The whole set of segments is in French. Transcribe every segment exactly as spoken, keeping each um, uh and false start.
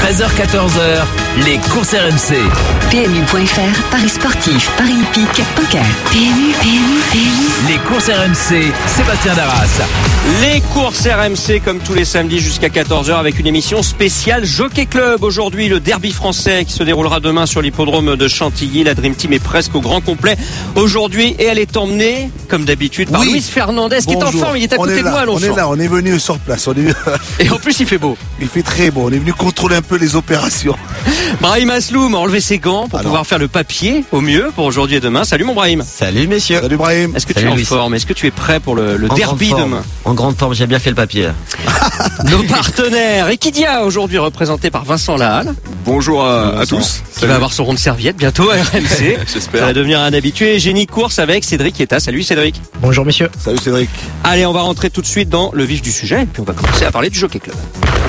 treize heures quatorze heures, les courses R M C. P M U point F R, Paris sportif, Paris hippique, poker. P M U, P M U, P M U. Les courses R M C, Sébastien Darras. Les courses R M C comme tous les samedis jusqu'à quatorze heures avec une émission spéciale Jockey Club. Aujourd'hui, le derby français qui se déroulera demain sur l'hippodrome de Chantilly. La Dream Team est presque au grand complet aujourd'hui et elle est emmenée, comme d'habitude, par oui. Luis Fernandez qui Bonjour. est en forme. Il est à on côté est de là, moi à On Longchamp. est là, on est venu sur place. On est... Et en plus, il fait beau. Il fait très beau. On est venu contrôler un peu les opérations. Brahim Asloum a enlevé ses gants pour Alors. pouvoir faire le papier au mieux pour aujourd'hui et demain. Salut mon Brahim. Salut messieurs. Salut Brahim. Est-ce que Salut, tu es en Luis. forme? Est-ce que tu es prêt pour le, le En derby grande forme. demain? En grande forme, j'ai bien fait le papier là. Nos partenaires, Equidia aujourd'hui représenté par Vincent Lahalle, Bonjour à, à Vincent, tous. qui va avoir son rond de serviette bientôt à R M C. Ça J'espère. va devenir un habitué. Génie course avec Cédric Etta. Salut Cédric. Bonjour messieurs. Salut Cédric. Allez, on va rentrer tout de suite dans le vif du sujet et puis on va commencer à parler du Jockey Club.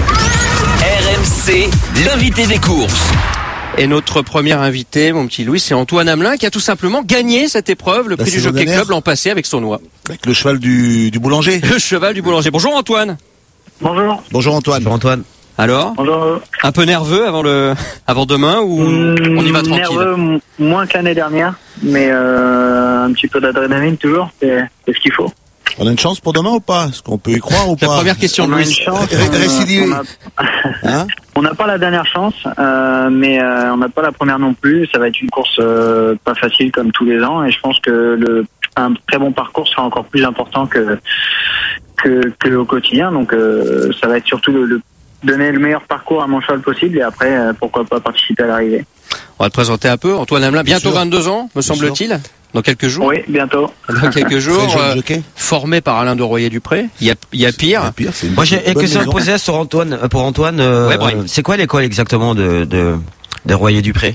R M C, l'invité des courses. Et notre premier invité, mon petit Louis, c'est Antoine Hamelin qui a tout simplement gagné cette épreuve, le La prix du saison Jockey dernière. Club l'an passé avec Saunois. Avec le cheval du, du boulanger. Le cheval du boulanger. Bonjour Antoine. Bonjour. Bonjour Antoine. Bonjour Antoine. Alors, Bonjour. un peu nerveux avant le, avant demain ou on y va tranquille? Nerveux, m- moins que l'année dernière, mais euh, un petit peu d'adrénaline toujours, c'est, c'est ce qu'il faut. On a une chance pour demain ou pas? Est-ce qu'on peut y croire ou La pas? première question On de a une Louis. chance. Ré- on- récidivé. on a- Hein On n'a pas la dernière chance, euh, mais euh, on n'a pas la première non plus. Ça va être une course euh, pas facile comme tous les ans, et je pense que le, un très bon parcours sera encore plus important que que, que au quotidien. Donc euh, ça va être surtout le, le donner le meilleur parcours à mon cheval possible, et après euh, pourquoi pas participer à l'arrivée. On va te présenter un peu. Antoine Hamelin, bientôt sûr. vingt-deux ans, me semble-t-il. Dans quelques jours. Oui, bientôt. Dans quelques Très jours. jeune euh, jockey. formé par Alain de Royer-Dupré. Il y a, il y a pire. Le pire, c'est une Moi j'ai bonne une question à maison. poser sur Antoine, euh, pour Antoine. euh, Ouais, Brahim. c'est quoi l'école exactement de de, de Royer-Dupré?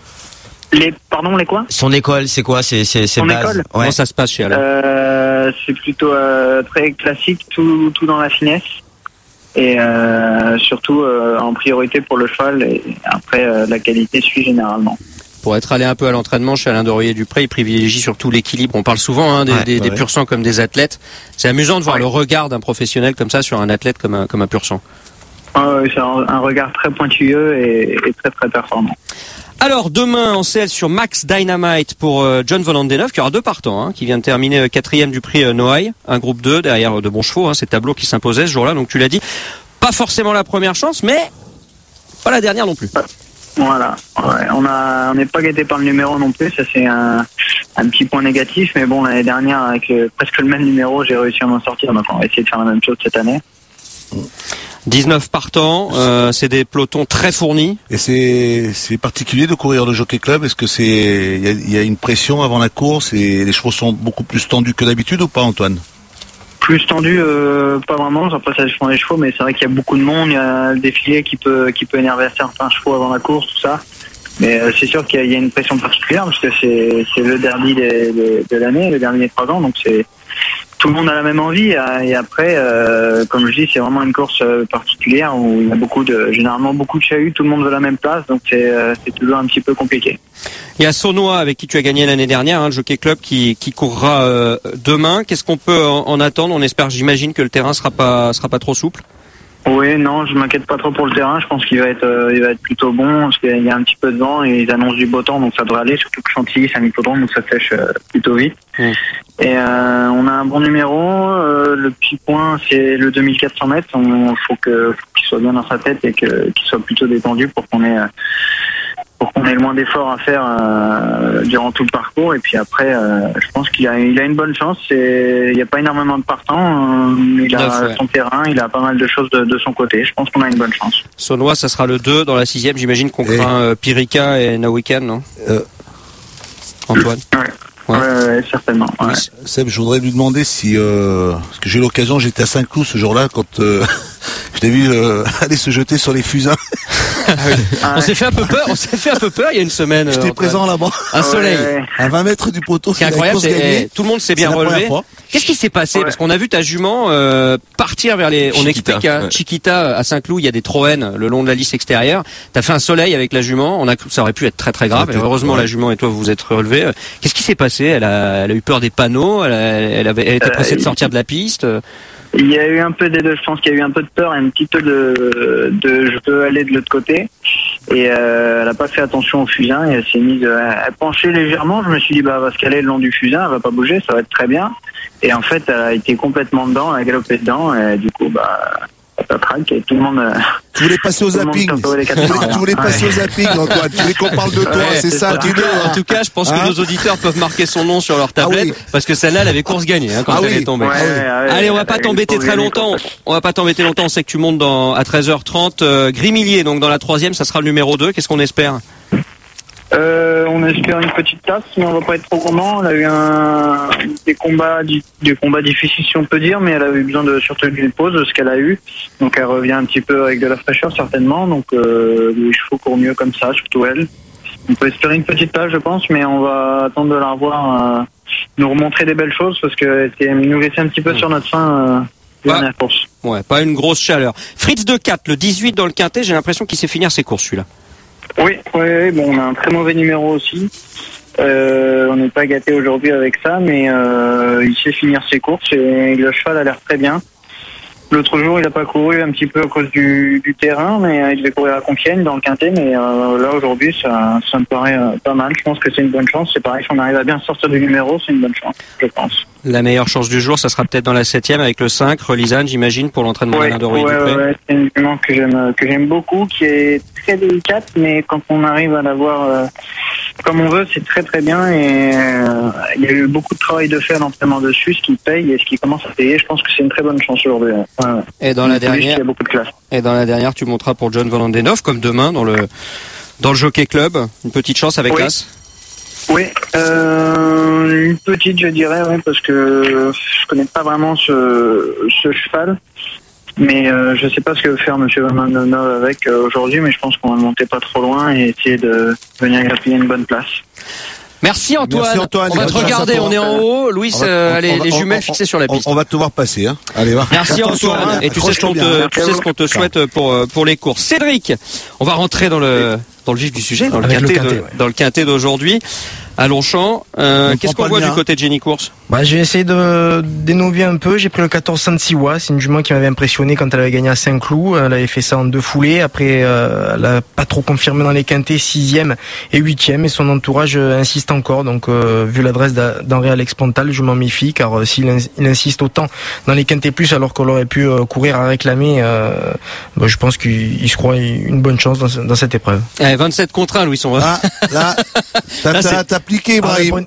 Les, pardon, les quoi? Son école, c'est quoi? C'est c'est c'est Son base. école Ouais. Comment ça se passe chez Alain? Euh, c'est plutôt euh, très classique, tout, tout dans la finesse, et euh, surtout euh, en priorité pour le cheval, et après euh, la qualité suit généralement. Pour être allé un peu à l'entraînement chez Alain de Royer-Dupré, il privilégie surtout l'équilibre. On parle souvent hein, des, Ouais, des, des ouais. pur sang comme des athlètes. C'est amusant de voir Ouais. le regard d'un professionnel comme ça sur un athlète comme un, comme un pur sang. Euh, c'est un, un regard très pointilleux et, et très très performant. Alors demain en selle sur Max Dynamite pour euh, John Volandeneuve qui aura deux partants, hein, qui vient de terminer euh, quatrième du prix euh, Noailles, un groupe deux derrière euh, de bons chevaux. Hein, c'est Tableau qui s'imposait ce jour-là. Donc tu l'as dit, pas forcément la première chance, mais pas la dernière non plus. Voilà. Ouais, on a, on n'est pas gâté par le numéro non plus. Ça c'est un, un petit point négatif, mais bon, l'année dernière avec le- presque le même numéro, j'ai réussi à m'en sortir. Donc on va essayer de faire la même chose cette année. dix-neuf partants, euh, c'est des pelotons très fournis. Et c'est c'est particulier de courir le Jockey Club. Est-ce que c'est il y a, il y a une pression avant la course et les chevaux sont beaucoup plus tendus que d'habitude ou pas, Antoine? Plus tendu, euh, pas vraiment. Après, ça dépend des chevaux, mais c'est vrai qu'il y a beaucoup de monde. Il y a le défilé qui peut, qui peut énerver certains chevaux avant la course, tout ça. Mais euh, c'est sûr qu'il y a, il y a une pression particulière parce que c'est, c'est le derby des- des- de l'année, le dernier des trois ans. Donc c'est tout le monde a la même envie. euh, Et après, euh, comme je dis, c'est vraiment une course euh, particulière où il y a beaucoup de, généralement beaucoup de chahuts. Tout le monde veut la même place, donc c'est, euh, c'est toujours un petit peu compliqué. Il y a Saunois avec qui tu as gagné l'année dernière, hein, le Jockey Club qui, qui courra euh, demain. Qu'est-ce qu'on peut en, en attendre? On espère, j'imagine, que le terrain sera pas sera pas trop souple. Oui, non, je m'inquiète pas trop pour le terrain. Je pense qu'il va être, euh, il va être plutôt bon parce qu'il y a un petit peu de vent et ils annoncent du beau temps, donc ça devrait aller. Surtout que Chantilly, c'est un hippodrome, donc ça sèche euh, plutôt vite. Mm. Et euh, on a un bon numéro. Euh, le petit point, c'est le deux mille quatre cents mètres. On faut que, faut qu'il soit bien dans sa tête et que qu'il soit plutôt détendu pour qu'on ait, euh, pour qu'on ait le moins d'efforts à faire euh, durant tout le parcours. Et puis après, euh, je pense qu'il a, il a une bonne chance. C'est, il n'y a pas énormément de partants. Euh, il a Neuf, ouais. son terrain, il a pas mal de choses de, de son côté. Je pense qu'on a une bonne chance. Saunois, ça sera le deux dans la sixième. J'imagine qu'on Et- craint euh, Pirica et Nawikan, non Euh, Antoine. Ouais. Ouais. Ouais, ouais, certainement. Ouais. Seb, je voudrais lui demander si euh, parce que j'ai eu l'occasion, j'étais à Saint-Cloud ce jour-là quand euh, je l'ai vu euh, aller se jeter sur les fusains. Ah, On s'est fait un peu peur. On s'est fait un peu peur il y a une semaine. euh, J'étais Antoine. présent là-bas, Un soleil. ouais, à vingt mètres du poteau. Ce qui est c'est la incroyable, course c'est gagnée. eh, tout le monde s'est bien C'est la première relevé. fois. Qu'est-ce qui s'est passé? Ouais. Parce qu'on a vu ta jument euh, partir vers les. On Chiquita, explique à ouais. Chiquita à Saint-Cloud, il y a des Troènes le long de la lisse extérieure. T'as fait un soleil avec la jument. On a cru que ça aurait pu être très très grave. Ça Et aurait été- heureusement, ouais. la jument et toi vous vous êtes relevés. Qu'est-ce qui s'est passé? Elle a, elle a eu peur des panneaux. Elle, a- elle avait, elle était Euh, pressée de il- sortir de la piste. Il y a eu un peu des deux, je pense qu'il y a eu un peu de peur et un petit peu de, de je veux aller de l'autre côté. Et euh, elle a pas fait attention au fusain et elle s'est mise à, à pencher légèrement. Je me suis dit, bah, elle va se caler le long du fusain, elle va pas bouger, ça va être très bien. Et en fait, elle a été complètement dedans, elle a galopé dedans et du coup, bah, ça traque et tout le monde... Tu voulais passer au zapping. Tu voulais, tu voulais passer ouais. au zapping, Antoine. Tu voulais qu'on parle de toi, ouais, c'est, c'est ça. ça. Tu veux, en tout cas, je pense hein que nos auditeurs peuvent marquer son nom sur leur tablette, ah oui. parce que celle-là, elle avait course gagnée hein, quand ah elle oui. est tombée. Ouais, ah oui. ouais, Allez, on va pas t'embêter très longtemps. On va pas t'embêter longtemps. On sait que tu montes dans, à treize heures trente. Euh, Grimillier, donc dans la troisième, ça sera le numéro deux. Qu'est-ce qu'on espère? Euh, on espère une petite place, mais on va pas être trop gourmand. Elle a eu un, des combats, des combats difficiles si on peut dire, mais elle a eu besoin de surtout d'une pause, ce qu'elle a eu. Donc elle revient un petit peu avec de la fraîcheur certainement. Donc euh, les chevaux courent mieux comme ça, surtout elle. On peut espérer une petite place, je pense, mais on va attendre de la revoir, euh, nous remontrer des belles choses parce que c'est nous laisser un petit peu sur notre fin. Euh, dernière course. Ouais, pas une grosse chaleur. Fritz de quatre, le dix-huit dans le quintet, j'ai l'impression qu'il sait finir ses courses celui-là. Oui, oui, oui, bon, on a un très mauvais numéro aussi. Euh, on n'est pas gâté aujourd'hui avec ça, mais euh, il sait finir ses courses et le cheval a l'air très bien. L'autre jour, il n'a pas couru un petit peu à cause du, du terrain, mais euh, il devait courir à Compiègne dans le quintet, mais euh, là aujourd'hui, ça, ça me paraît euh, pas mal. Je pense que c'est une bonne chance. C'est pareil, si on arrive à bien sortir du numéro, c'est une bonne chance, je pense. La meilleure chance du jour, ça sera peut-être dans la septième avec le cinq, Relisane, j'imagine, pour l'entraînement ouais, d'Alain de Roy ouais, Dupré. Ouais, c'est une jument que j'aime, que j'aime beaucoup, qui est très délicate, mais quand on arrive à l'avoir euh, comme on veut, c'est très très bien et euh, il y a eu beaucoup de travail de fait à l'entraînement dessus, ce qui paye et ce qui commence à payer. Je pense que c'est une très bonne chance aujourd'hui. Ouais. Et dans la dernière, il y a beaucoup de classe. Et dans la dernière, tu monteras pour John Volandenov, comme demain dans le dans le Jockey Club, une petite chance avec oui. l'As. Oui, euh, une petite, je dirais, oui, parce que je connais pas vraiment ce, ce cheval, mais euh, je sais pas ce que veut faire Monsieur Volandenov avec euh, aujourd'hui, mais je pense qu'on va le monter pas trop loin et essayer de venir grappiller une bonne place. Merci Antoine. Merci Antoine. On va te regarder, on est en haut. Louis, va, euh, les, va, les jumelles on, fixées sur la piste. On, on va te voir passer. Hein. Allez, va. Merci Antoine. Hein. Et tu sais ce qu'on te, tu sais ce qu'on te souhaite pour pour les courses. Cédric, on va rentrer dans le dans le vif du sujet, dans le quintet, le quintet, de, ouais. dans le quintet d'aujourd'hui. À Longchamp, euh, qu'est-ce qu'on voit du côté de Jenny Course? Bah, j'ai essayé de d'énover un peu. J'ai pris le quatorze Sansiwa. C'est une jument qui m'avait impressionné quand elle avait gagné à Saint-Cloud. Elle avait fait ça en deux foulées. Après, euh, elle a pas trop confirmé dans les quintés, sixième et huitième. Et son entourage euh, insiste encore. Donc, euh, vu l'adresse d'Henri Alex Pontal, je m'en méfie, car euh, s'il ins il insiste autant dans les quintés plus, alors qu'on aurait pu euh, courir à réclamer, euh, bah, je pense qu'il se croit une bonne chance dans, dans cette épreuve. Eh, vingt-sept contre un, Louis. On va... Ah, là, t'as t'as appliqué, Brahim.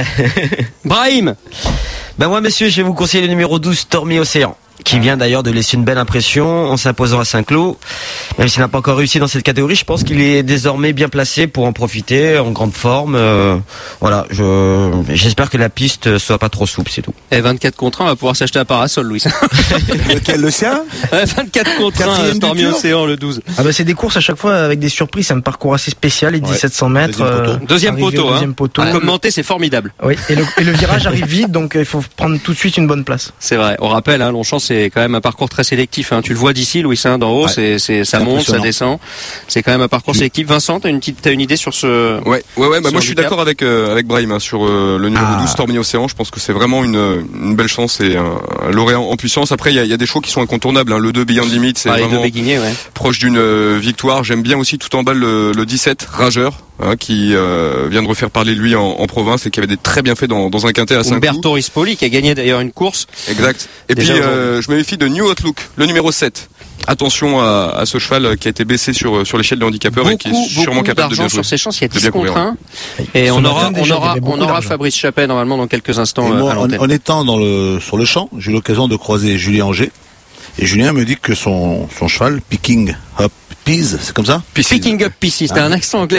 Brahim. Ben moi, messieurs, je vais vous conseiller le numéro douze, Stormy Océan, qui vient d'ailleurs de laisser une belle impression en s'imposant à Saint-Cloud. Même s'il n'a pas encore réussi dans cette catégorie, je pense qu'il est désormais bien placé pour en profiter, en grande forme. Euh, voilà, je j'espère que la piste soit pas trop souple, c'est tout. Et vingt-quatre contre un, on va pouvoir s'acheter un parasol, Louis. Lequel, le sien? vingt-quatre contre un, Stormy Océan, le douze. Ah bah c'est des courses à chaque fois avec des surprises, c'est un parcours assez spécial, les mille sept cents mètres. Deuxième poteau. Euh, deuxième poteau, deuxième poteau. À commenter, c'est formidable. Oui, et le, et le virage arrive vite, donc il faut prendre tout de suite une bonne place. C'est vrai. On rappelle, hein, Longchamp, c'est quand même un parcours très sélectif. Hein. Tu le vois d'ici, Louis, hein, d'en haut, ouais. c'est, c'est, ça monte, ça descend. C'est quand même un parcours sélectif. Vincent, t'as une petite, t'as une idée sur ce? Ouais, ouais, ouais. Bah moi, je suis d'accord avec euh, avec Brahim hein, sur euh, le numéro ah. douze, Stormy Océan. Je pense que c'est vraiment une une belle chance et un, un lauréat en puissance. Après, il y a, y a des chevaux qui sont incontournables. Hein. Le deux Beyond Limit, c'est ah, vraiment Béguinier, ouais. proche d'une euh, victoire. J'aime bien aussi tout en bas le, le dix-sept, Rageur. Hein, qui euh, vient de refaire parler de lui en, en province et qui avait des très bien fait dans, dans un quintet à Saint-Cloud. Umberto Rispoli qui a gagné d'ailleurs une course. Exact. Et puis euh, je me méfie de New Outlook, le numéro sept. Attention à, à ce cheval qui a été baissé sur sur l'échelle des handicapeurs beaucoup, et qui est sûrement capable de bien jouer. Sur ses chances, il y a dix contre un. Et on aura on aura on aura Fabrice Chappet normalement dans quelques instants. Moi, à l'antenne. En, en étant dans le sur le champ, j'ai eu l'occasion de croiser Julien Angers et Julien me dit que son son cheval Picking Up Peas, c'est comme ça? Picking Up Peas, c'était ah. un accent anglais.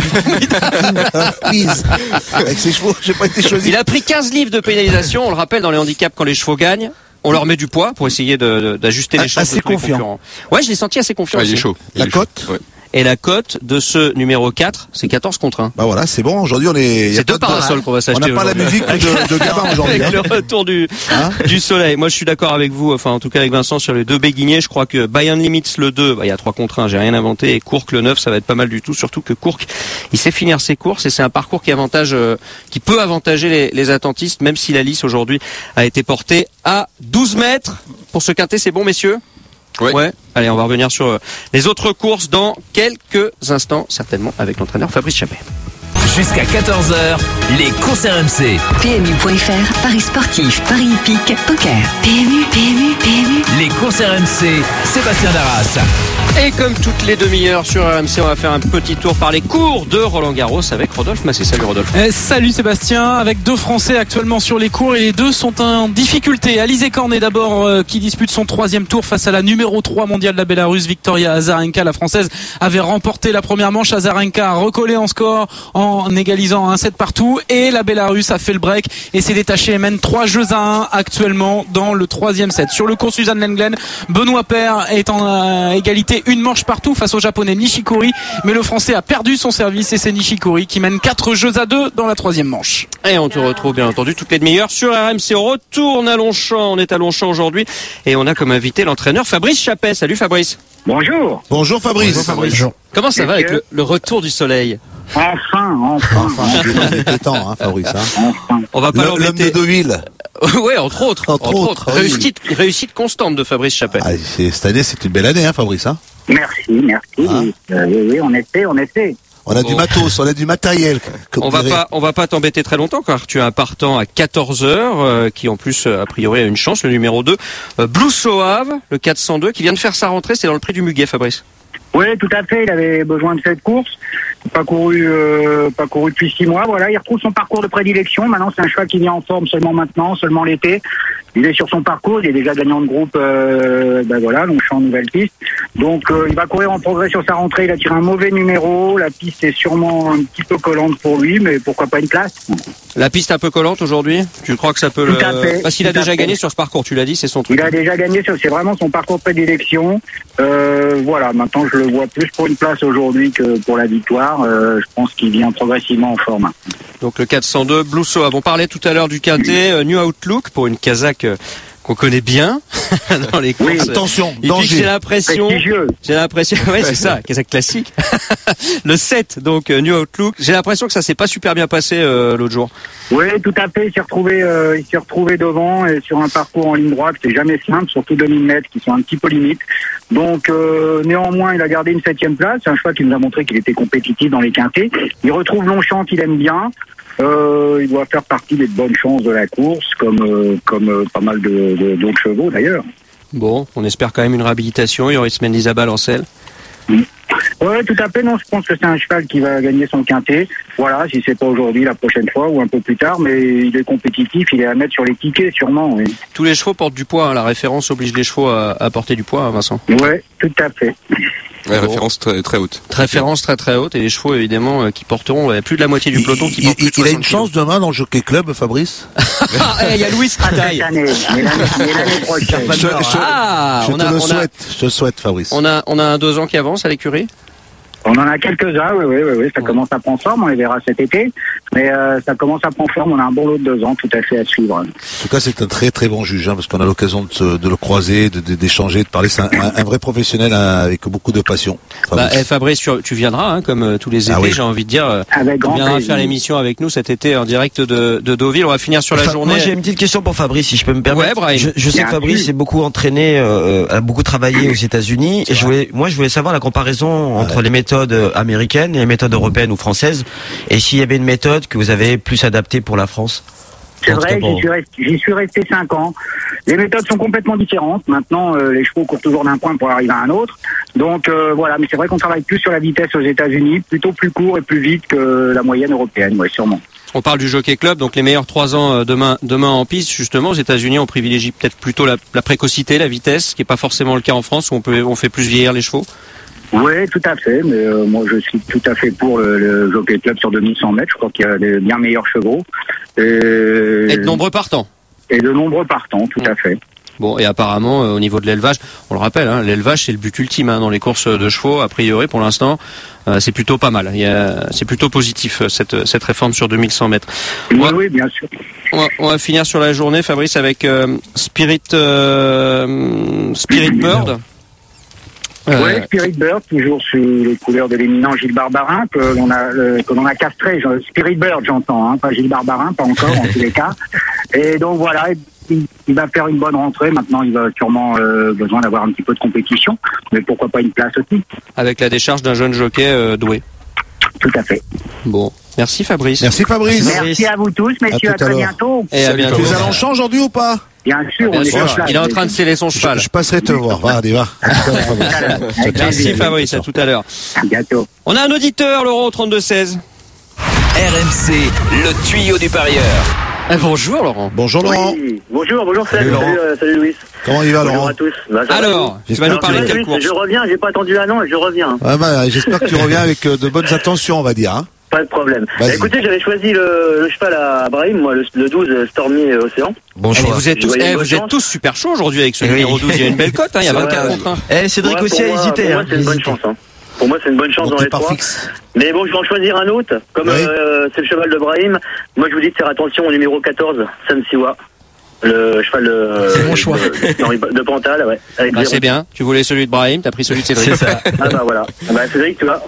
Peas. Avec ses chevaux, j'ai pas été choisi. Il a pris quinze livres de pénalisation, on le rappelle, dans les handicaps quand les chevaux gagnent. On leur met du poids pour essayer de, de, d'ajuster les chances assez de tous les confiant. concurrents. Ouais, je l'ai senti assez confiant. Ouais, aussi. Il est chaud. Il La est cote chaud. Ouais. Et la cote de ce numéro quatre, c'est quatorze contre un. Bah voilà, c'est bon. Aujourd'hui, on est. C'est deux parasols qu'on va s'acheter. On n'a pas la musique de, de Gabin aujourd'hui. Avec hein. le retour du, hein du soleil. Moi, je suis d'accord avec vous, enfin, en tout cas avec Vincent sur les deux béguiniers. Je crois que Bayern Limits le deux, bah, il y a trois contre un, j'ai rien inventé. Et Courc le neuf, ça va être pas mal du tout. Surtout que Courc, il sait finir ses courses et c'est un parcours qui avantage, euh, qui peut avantager les, les attentistes, même si la lice aujourd'hui a été portée à douze mètres. pour ce quintet, c'est bon, messieurs? Ouais. ouais. Allez, on va revenir sur euh, les autres courses dans quelques instants, certainement avec l'entraîneur Fabrice Chappé. Jusqu'à quatorze heures, les courses R M C. P M U point F R, paris sportif, paris hippique, poker. P M U, P M U, P M U. Les courses R M C, Sébastien Darras. Et comme toutes les demi-heures sur R M C, on va faire un petit tour par les cours de Roland Garros avec Rodolphe Massé. Salut Rodolphe. Eh, salut Sébastien, avec deux Français actuellement sur les cours et les deux sont en difficulté. Alizé Cornet d'abord euh, qui dispute son troisième tour face à la numéro trois mondiale de la Bélarusse, Victoria Azarenka. La Française avait remporté la première manche. Azarenka a recollé en score en égalisant un set partout et la Bélarusse a fait le break et s'est détachée et mène trois jeux à un actuellement dans le troisième set. Sur le cours Suzanne Lenglen, Benoît Paire est en euh, égalité une manche partout face au japonais Nishikori, mais le français a perdu son service et c'est Nishikori qui mène quatre jeux à deux dans la troisième manche. Et on te retrouve bien entendu toutes les demi-heures sur R M C. On retourne à Longchamp, on est à Longchamp aujourd'hui et on a comme invité l'entraîneur Fabrice Chappé. Salut Fabrice. Bonjour. Bonjour Fabrice. Bonjour Fabrice. Bonjour. Comment ça va avec le, le retour du soleil? Enfin, enfin. Enfin, il était temps, hein, Fabrice. Hein. Enfin. On va pas L'homme l'embêter. de Deauville. Ouais, entre autres. Entre autres, oui. Réussite, réussite constante de Fabrice Chappé. Ah, c'est- cette année, c'est une belle année, hein, Fabrice. Hein. Merci, merci. Hein Euh, oui, oui, on essaie, on essaie. On a Bon. du matos, on a du matériel. comme On va dirait. pas, on va pas t'embêter très longtemps car tu as un partant à quatorze heures euh, qui en plus euh, a priori a une chance, le numéro deux, euh, Blue Soave, le quatre cent deux qui vient de faire sa rentrée, c'est dans le prix du Muguet, Fabrice. Oui, tout à fait. Il avait besoin de cette course. Pas couru, euh, pas couru depuis six mois. Voilà, il retrouve son parcours de prédilection. Maintenant, c'est un cheval qui vient en forme seulement maintenant, seulement l'été. Il est sur son parcours. Il est déjà gagnant de groupe. Euh, ben voilà, Longchamp, nouvelle piste. Donc, euh, il va courir en progrès sur sa rentrée. Il a tiré un mauvais numéro. La piste est sûrement un petit peu collante pour lui, mais pourquoi pas une place? La piste un peu collante aujourd'hui. Tu crois que ça peut Tout à le... fait, Parce qu'il a tout à déjà fait. gagné sur ce parcours. Tu l'as dit, c'est son truc. Il a déjà gagné, sur- c'est vraiment son parcours de prédilection. Euh, voilà, maintenant je le vois plus pour une place aujourd'hui que pour la victoire. Euh, je pense qu'il vient progressivement en forme. Donc le quatre cent deux, Blue Soave. On parlait tout à l'heure du quintet, euh, New Outlook pour une Kazakh euh, qu'on connaît bien dans les courses. Oui, attention, Il dit que danger. j'ai l'impression, Prestigieux. j'ai l'impression, ouais c'est ça, Kazakh classique. Le sept, donc euh, New Outlook. J'ai l'impression que ça s'est pas super bien passé euh, l'autre jour. Oui, tout à fait. Il s'est retrouvé, euh, il s'est retrouvé devant et sur un parcours en ligne droite, c'est jamais simple, surtout deux mille mètres qui sont un petit peu limites. Donc euh, néanmoins, il a gardé une septième place. C'est un cheval qui nous a montré qu'il était compétitif dans les quintets. Il retrouve Longchamp qu'il aime bien. Euh, il doit faire partie des bonnes chances de la course, comme euh, comme euh, pas mal de, de, d'autres chevaux d'ailleurs. Bon, on espère quand même une réhabilitation. Yoris Mendizabal en selle. Oui, tout à fait. Non, je pense que c'est un cheval qui va gagner son quintet. Voilà, si c'est pas aujourd'hui, la prochaine fois ou un peu plus tard. Mais il est compétitif, il est à mettre sur les tickets, sûrement. Oui, Tous les chevaux portent du poids. Hein. La référence oblige les chevaux à, à porter du poids, hein, Vincent. ouais, tout à fait. Ouais, référence très, très haute. Référence très très haute et les chevaux évidemment euh, qui porteront euh, plus de la moitié du peloton qui Il, portent il- plus de il a une soixante chance demain dans le Jockey Club, Fabrice. kilos. Ah, il y a Louis qui Pas cette taille. année, mais l'année, mais l'année prochaine. Je, je- Ah, je on te a, le on a, souhaite, je te le souhaite, Fabrice. on a, on a un deux ans qui avance à l'écurie. On en a quelques-uns, oui, oui, oui, oui. Ça Ouais. commence à prendre forme, on les verra cet été. Mais euh, ça commence à prendre forme, on a un bon lot de deux ans, tout à fait à suivre. En tout cas, c'est un très très bon juge, hein, parce qu'on a l'occasion de, se- de le croiser, de- de- d'échanger, de parler. C'est un, un- un vrai professionnel hein, avec beaucoup de passion. Bah, Fabrice. eh, Fabrice, tu, tu viendras, hein, comme euh, tous les étés, Ah oui. j'ai envie de dire. euh, Avec tu grand viendras plaisir. faire l'émission avec nous cet été en direct de, de Deauville. On va finir sur la Enfin, journée. Moi, j'ai une petite question pour Fabrice, si je peux me permettre. Ouais, Brahim. Je, je sais Bien que Fabrice sûr. est beaucoup entraîné, euh, a beaucoup travaillé aux États-Unis. Et je voulais, moi, je voulais savoir la comparaison entre les méthodes euh, américaines et les méthodes européennes ou françaises. Et s'il y avait une méthode que vous avez plus adaptée pour la France. C'est En tout vrai, cas, pour- j'y suis, resté, j'y suis resté cinq ans. Les méthodes sont complètement différentes. Maintenant, euh, les chevaux courent toujours d'un point pour arriver à un autre. Donc euh, voilà, mais c'est vrai qu'on travaille plus sur la vitesse aux États-Unis, plutôt plus court et plus vite que la moyenne européenne, ouais, sûrement. On parle du Jockey Club, donc les meilleurs trois ans euh, demain, demain en piste. Justement, aux États-Unis, on privilégie peut-être plutôt la, la précocité, la vitesse, ce qui n'est pas forcément le cas en France où on peut, on fait plus vieillir les chevaux. Oui, tout à fait. Mais euh, moi, je suis tout à fait pour le, le Jockey Club sur deux mille cent mètres. Je crois qu'il y a des bien meilleurs chevaux. Et, Et de nombreux partants. et de nombreux partants, tout à fait. Bon, et apparemment, euh, au niveau de l'élevage, on le rappelle, hein, l'élevage c'est le but ultime hein, dans les courses de chevaux. A priori, pour l'instant, euh, c'est plutôt pas mal. Il y a, c'est plutôt positif euh, cette cette réforme sur deux mille cent mètres. Oui, Ouais. oui, bien sûr. On va, on va finir sur la journée, Fabrice, avec euh, Spirit euh, Spirit Bird. Euh, Oui, Spirit Bird, toujours sous les couleurs de l'éminent Gilles Barbarin, que l'on a, euh, que l'on a castré. Je- Spirit Bird, j'entends, hein, pas Gilles Barbarin, pas encore, en tous les cas. Et donc voilà, il, il va faire une bonne rentrée. Maintenant, il va sûrement euh, besoin d'avoir un petit peu de compétition, mais pourquoi pas une place aussi. Avec la décharge d'un jeune jockey euh, doué. Tout à fait. Bon, merci Fabrice. Merci Fabrice. Merci à vous tous, messieurs, à, à, à très l'heure. bientôt. Et à bientôt. Tu es à Longchamp aujourd'hui ou pas? Bien sûr, Bien on sûr. est sur place. Il est en train de sceller son cheval. Je, je passerai te voir. Va, allez, va. À tout à l'heure, Fabrice. Avec Merci plaisir. Fabrice, à tout à l'heure. À bientôt. On a un auditeur, Laurent, au trente-deux seize. R M C, le tuyau du parieur. Ah, bonjour Laurent. Bonjour Laurent. Oui. Bonjour, bonjour, Salut, salut, Laurent. salut, euh, salut Louis. Comment il va Bonjour Laurent? à tous. Bah, ça va, Alors, tu vas J'espère nous parler de Louis, quelle course? je reviens, j'ai pas attendu un an et je reviens. Ah bah, j'espère que tu reviens avec euh, de bonnes intentions, on va dire. Hein. Pas de problème. Vas-y. Bah, écoutez, j'avais choisi le, le cheval à Brahim, moi, le, le douze Stormy euh, Océan. Bon Allez, choix. vous êtes Je tous, voyais eh, une vous bonne êtes chance. tous super chauds aujourd'hui avec ce Oui. numéro douze. Il y a une belle cote, hein, il y a Ouais, vingt-quatre ouais. contre un. Eh, Cédric Ouais, aussi pour a moi- hésité. Pour moi, hein. c'est une bonne Hésité. chance. Hein. Pour moi, c'est une bonne chance Donc dans t'es les pas trois. fixe. Mais bon, je vais en choisir un autre. Comme Oui. euh, c'est le cheval de Brahim, moi, je vous dis de faire attention au numéro quatorze, San Siwa. Le cheval euh, C'est mon choix. de, de Pantal, ouais. Avec Bah, zéro. c'est bien. Tu voulais celui de Brahim, t'as pris celui de Cédric. C'est ça. Ah bah voilà. Ah bah Cédric, tu vois.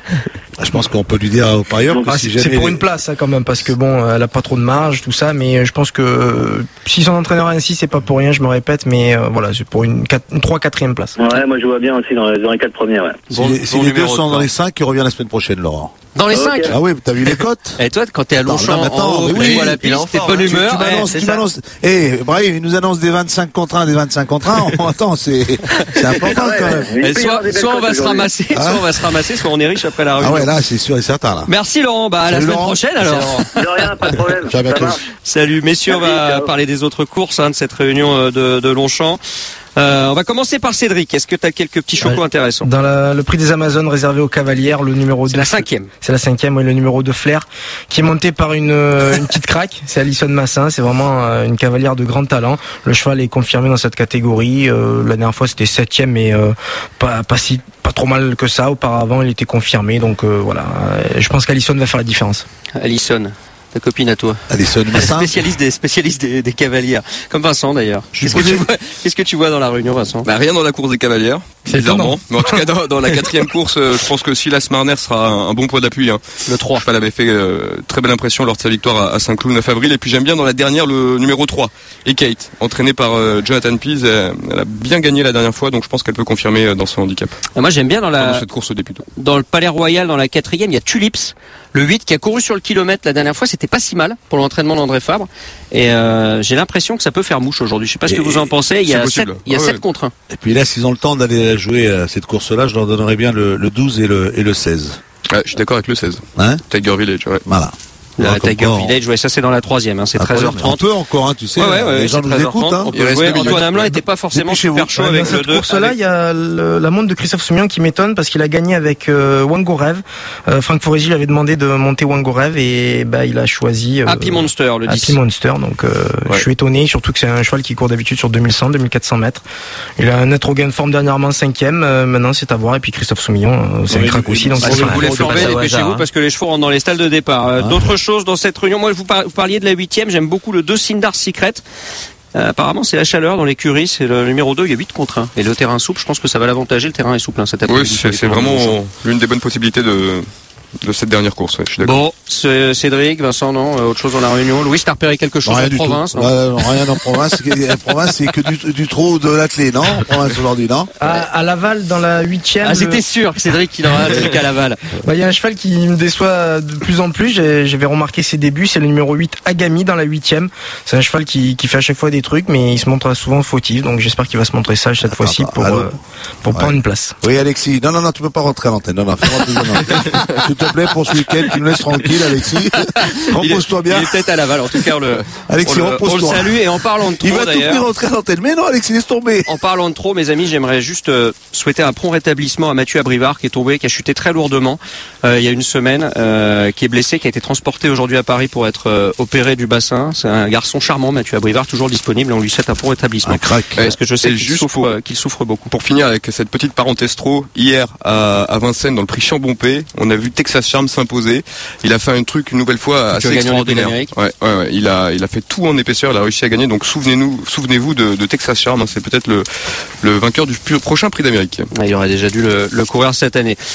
Je pense qu'on peut lui dire au parieur que Ah, si c'est c'est jamais... pour une place hein, quand même parce que bon, elle a pas trop de marge, tout ça, mais je pense que euh, si son entraîneur insiste, c'est pas pour rien, je me répète, mais euh, voilà, c'est pour une, quatre- une trois quatrième place. Ouais, moi je vois bien aussi dans les, dans les quatre premières, ouais. Si Bon- les, si bon les deux numéro sont de dans temps. les cinq, il revient la semaine prochaine, Laurent. Dans les Ok. cinq. Ah oui, t'as vu les cotes? Et toi, quand t'es à Longchamp, Attends, en haut, mais tu oui, vois la il est en piste, t'es de forme, bonne hein. Tu- humeur. Tu eh, balances, c'est tu ça. balances. Eh, Brahim, il nous annonce des vingt-cinq contre un, des vingt-cinq contre un. Attends, c'est, c'est important Ouais, quand même. ouais. Il Eh, peut y soit, avoir des belles soit on cotes va se aujourd'hui. ramasser, Hein soit on va se ramasser, soit on est riche après la réunion. Ah ouais, là, c'est sûr et certain, là. Merci Laurent, bah à la Salut, semaine Laurent. prochaine alors. De rien, pas de problème. Ciao, à Ça bientôt. marche. Salut messieurs, on Merci, va ciao. parler des autres courses hein, de cette réunion euh, de, de Longchamp. Euh, on va commencer par Cédric. Est-ce que tu as quelques petits chocos Ouais. intéressants? Dans la- le prix des Amazones réservé aux cavalières, le numéro C'est deux. la cinquième. C'est la cinquième, oui, le numéro de Flair, qui est monté par une, euh, une petite craque. C'est Alison Massin, c'est vraiment euh, une cavalière de grand talent. Le cheval est confirmé dans cette catégorie. Euh, la dernière fois, c'était septième, mais euh, pas, pas si, pas trop mal que ça. Auparavant, il était confirmé, donc euh, voilà. Euh, je pense qu'Alison va faire la différence. Alison, ta copine à toi. Alison Massin. Spécialiste des spécialistes des, des cavalières. Comme Vincent d'ailleurs. Je suis Qu'est-ce que, tu posé- vois, qu'est-ce que tu vois dans la réunion, Vincent? Bah, rien dans la course des cavalières, C'est bizarrement. Mais en tout cas, dans, dans la quatrième course, euh, je pense que Silas Marner sera un, un bon poids d'appui. Hein. Le trois. Le cheval avait fait euh, très belle impression lors de sa victoire à, à Saint-Cloud le neuf avril. Et puis j'aime bien dans la dernière le numéro trois, et Kate, entraînée par euh, Jonathan Pease. Elle, elle a bien gagné la dernière fois, donc je pense qu'elle peut confirmer euh, dans son handicap. Ah, moi j'aime bien dans Enfin, la dans cette course au début. dans le Palais Royal, dans la quatrième, il y a Tulips, le huit qui a couru sur le kilomètre la dernière fois. C'était pas si mal pour l'entraînement d'André Fabre. Et euh, j'ai l'impression que ça peut faire mouche aujourd'hui. Je sais pas ce que Et- vous en pensez. Il y c'est a possible. sept, il y a Ah ouais. sept contre un. Et puis là, s'ils ont le temps d'aller la jouer à cette course-là, je leur donnerais bien le, le douze et le, et le seize. Ouais, je suis d'accord avec le seize. Hein? Tiger Village, ouais. Voilà. La Voilà, comme Tiger quoi, on- Village, ouais, ça c'est dans la troisième. Hein, c'est Ah, treize heures On trente. peut encore, hein, tu sais. Ouais, ouais, ouais, les gens c'est nous treize heures écoutent, trente. hein. On Il peut reste jouer. deux minutes. Antoine Hamelin n'était pas forcément Dépêchez-vous. super chaud Ouais, avec dans le cette deux. course-là, il y a le- la montre de Christophe Soumillon qui m'étonne parce qu'il a gagné avec euh, Wango Rêve. Euh, Franck Foresi lui avait demandé de monter Wango Rêve et bah il a choisi euh, Happy Monster, le dix. Happy Monster. Donc euh, Ouais. je suis étonné, surtout que c'est un cheval qui court d'habitude sur deux mille cent, deux mille quatre cents mètres. Il a un net regain de forme dernièrement cinquième. Euh, maintenant c'est à voir. Et puis Christophe Soumillon, euh, c'est Ouais, un crack il- aussi. Donc il- Ah, ça si sera- vous voulez faut flamber, passer au dépêchez-vous hasard, parce que les chevaux rentrent dans les stalles de départ. Euh, Ah. D'autres choses dans cette réunion. Moi, vous, par- vous parliez de la huitième. J'aime beaucoup le deux Sindar Secret. Euh, apparemment, c'est la chaleur dans l'écurie. C'est le numéro deux. Il y a huit contre un. Et le terrain souple, je pense que ça va l'avantager. Le terrain est souple hein, cet Oui, après-midi. c'est c'est vraiment l'une des bonnes possibilités de, de cette dernière course. Ouais, je suis d'accord. Bon, c'est- Cédric, Vincent, non, euh, autre chose dans la réunion. Louis, t'as repéré quelque chose Rien en du province tout. non Ouais, non, rien en province. En province, c'est que du, du trot de l'athlé, non? En province aujourd'hui, non? à, à Laval dans la huitième. Ah, le- c'était sûr que Cédric, il aura un truc à Laval. Bah, il y a un cheval qui me déçoit de plus en plus. J'ai- J'avais remarqué ses débuts. C'est le numéro huit, Agami, dans la huitième. C'est un cheval qui, qui fait à chaque fois des trucs, mais il se montre souvent fautif. Donc j'espère qu'il va se montrer sage cette Attends, fois-ci attends, pour, allô euh, pour Ouais. prendre une place. Oui, Alexis. Non, non, non, tu peux pas rentrer à l'antenne. Non, non, fais rentrer à l'antenne. S'il te plaît, pour ce week-end, tu nous laisses tranquille, Alexis. Il est- Repose-toi bien. Il est peut-être à Laval. En tout cas, on le, Alexis, on le, on le repose-toi. salue. Et en parlant de Il trop, va tout prix d'ailleurs. rentrer à l'antenne. Mais non, Alexis, laisse tomber. En parlant de trop, mes amis, j'aimerais juste euh, souhaiter un prompt rétablissement à Mathieu Abrivard qui est tombé, qui a chuté très lourdement euh, il y a une semaine, euh, qui est blessé, qui a été transporté aujourd'hui à Paris pour être euh, opéré du bassin. C'est un garçon charmant, Mathieu Abrivard, toujours disponible. On lui souhaite un prompt rétablissement. Un crack. Parce que je sais Et qu'il juste souffre, pour- euh, qu'il souffre beaucoup. Pour finir avec cette petite parenthèse trop, hier à, à Vincennes dans le prix Chambompé, on a vu Texas Charm s'imposer. Il a fait un truc une nouvelle fois Tu assez as gagné en extraordinaire. Amérique. Ouais, ouais, ouais. Il a, il a fait tout en épaisseur, il a réussi à gagner. Donc souvenez-nous, souvenez-vous de, de Texas Charm. hein. C'est peut-être le, le vainqueur du pu- prochain prix d'Amérique. Il aurait déjà dû le, le courir cette année.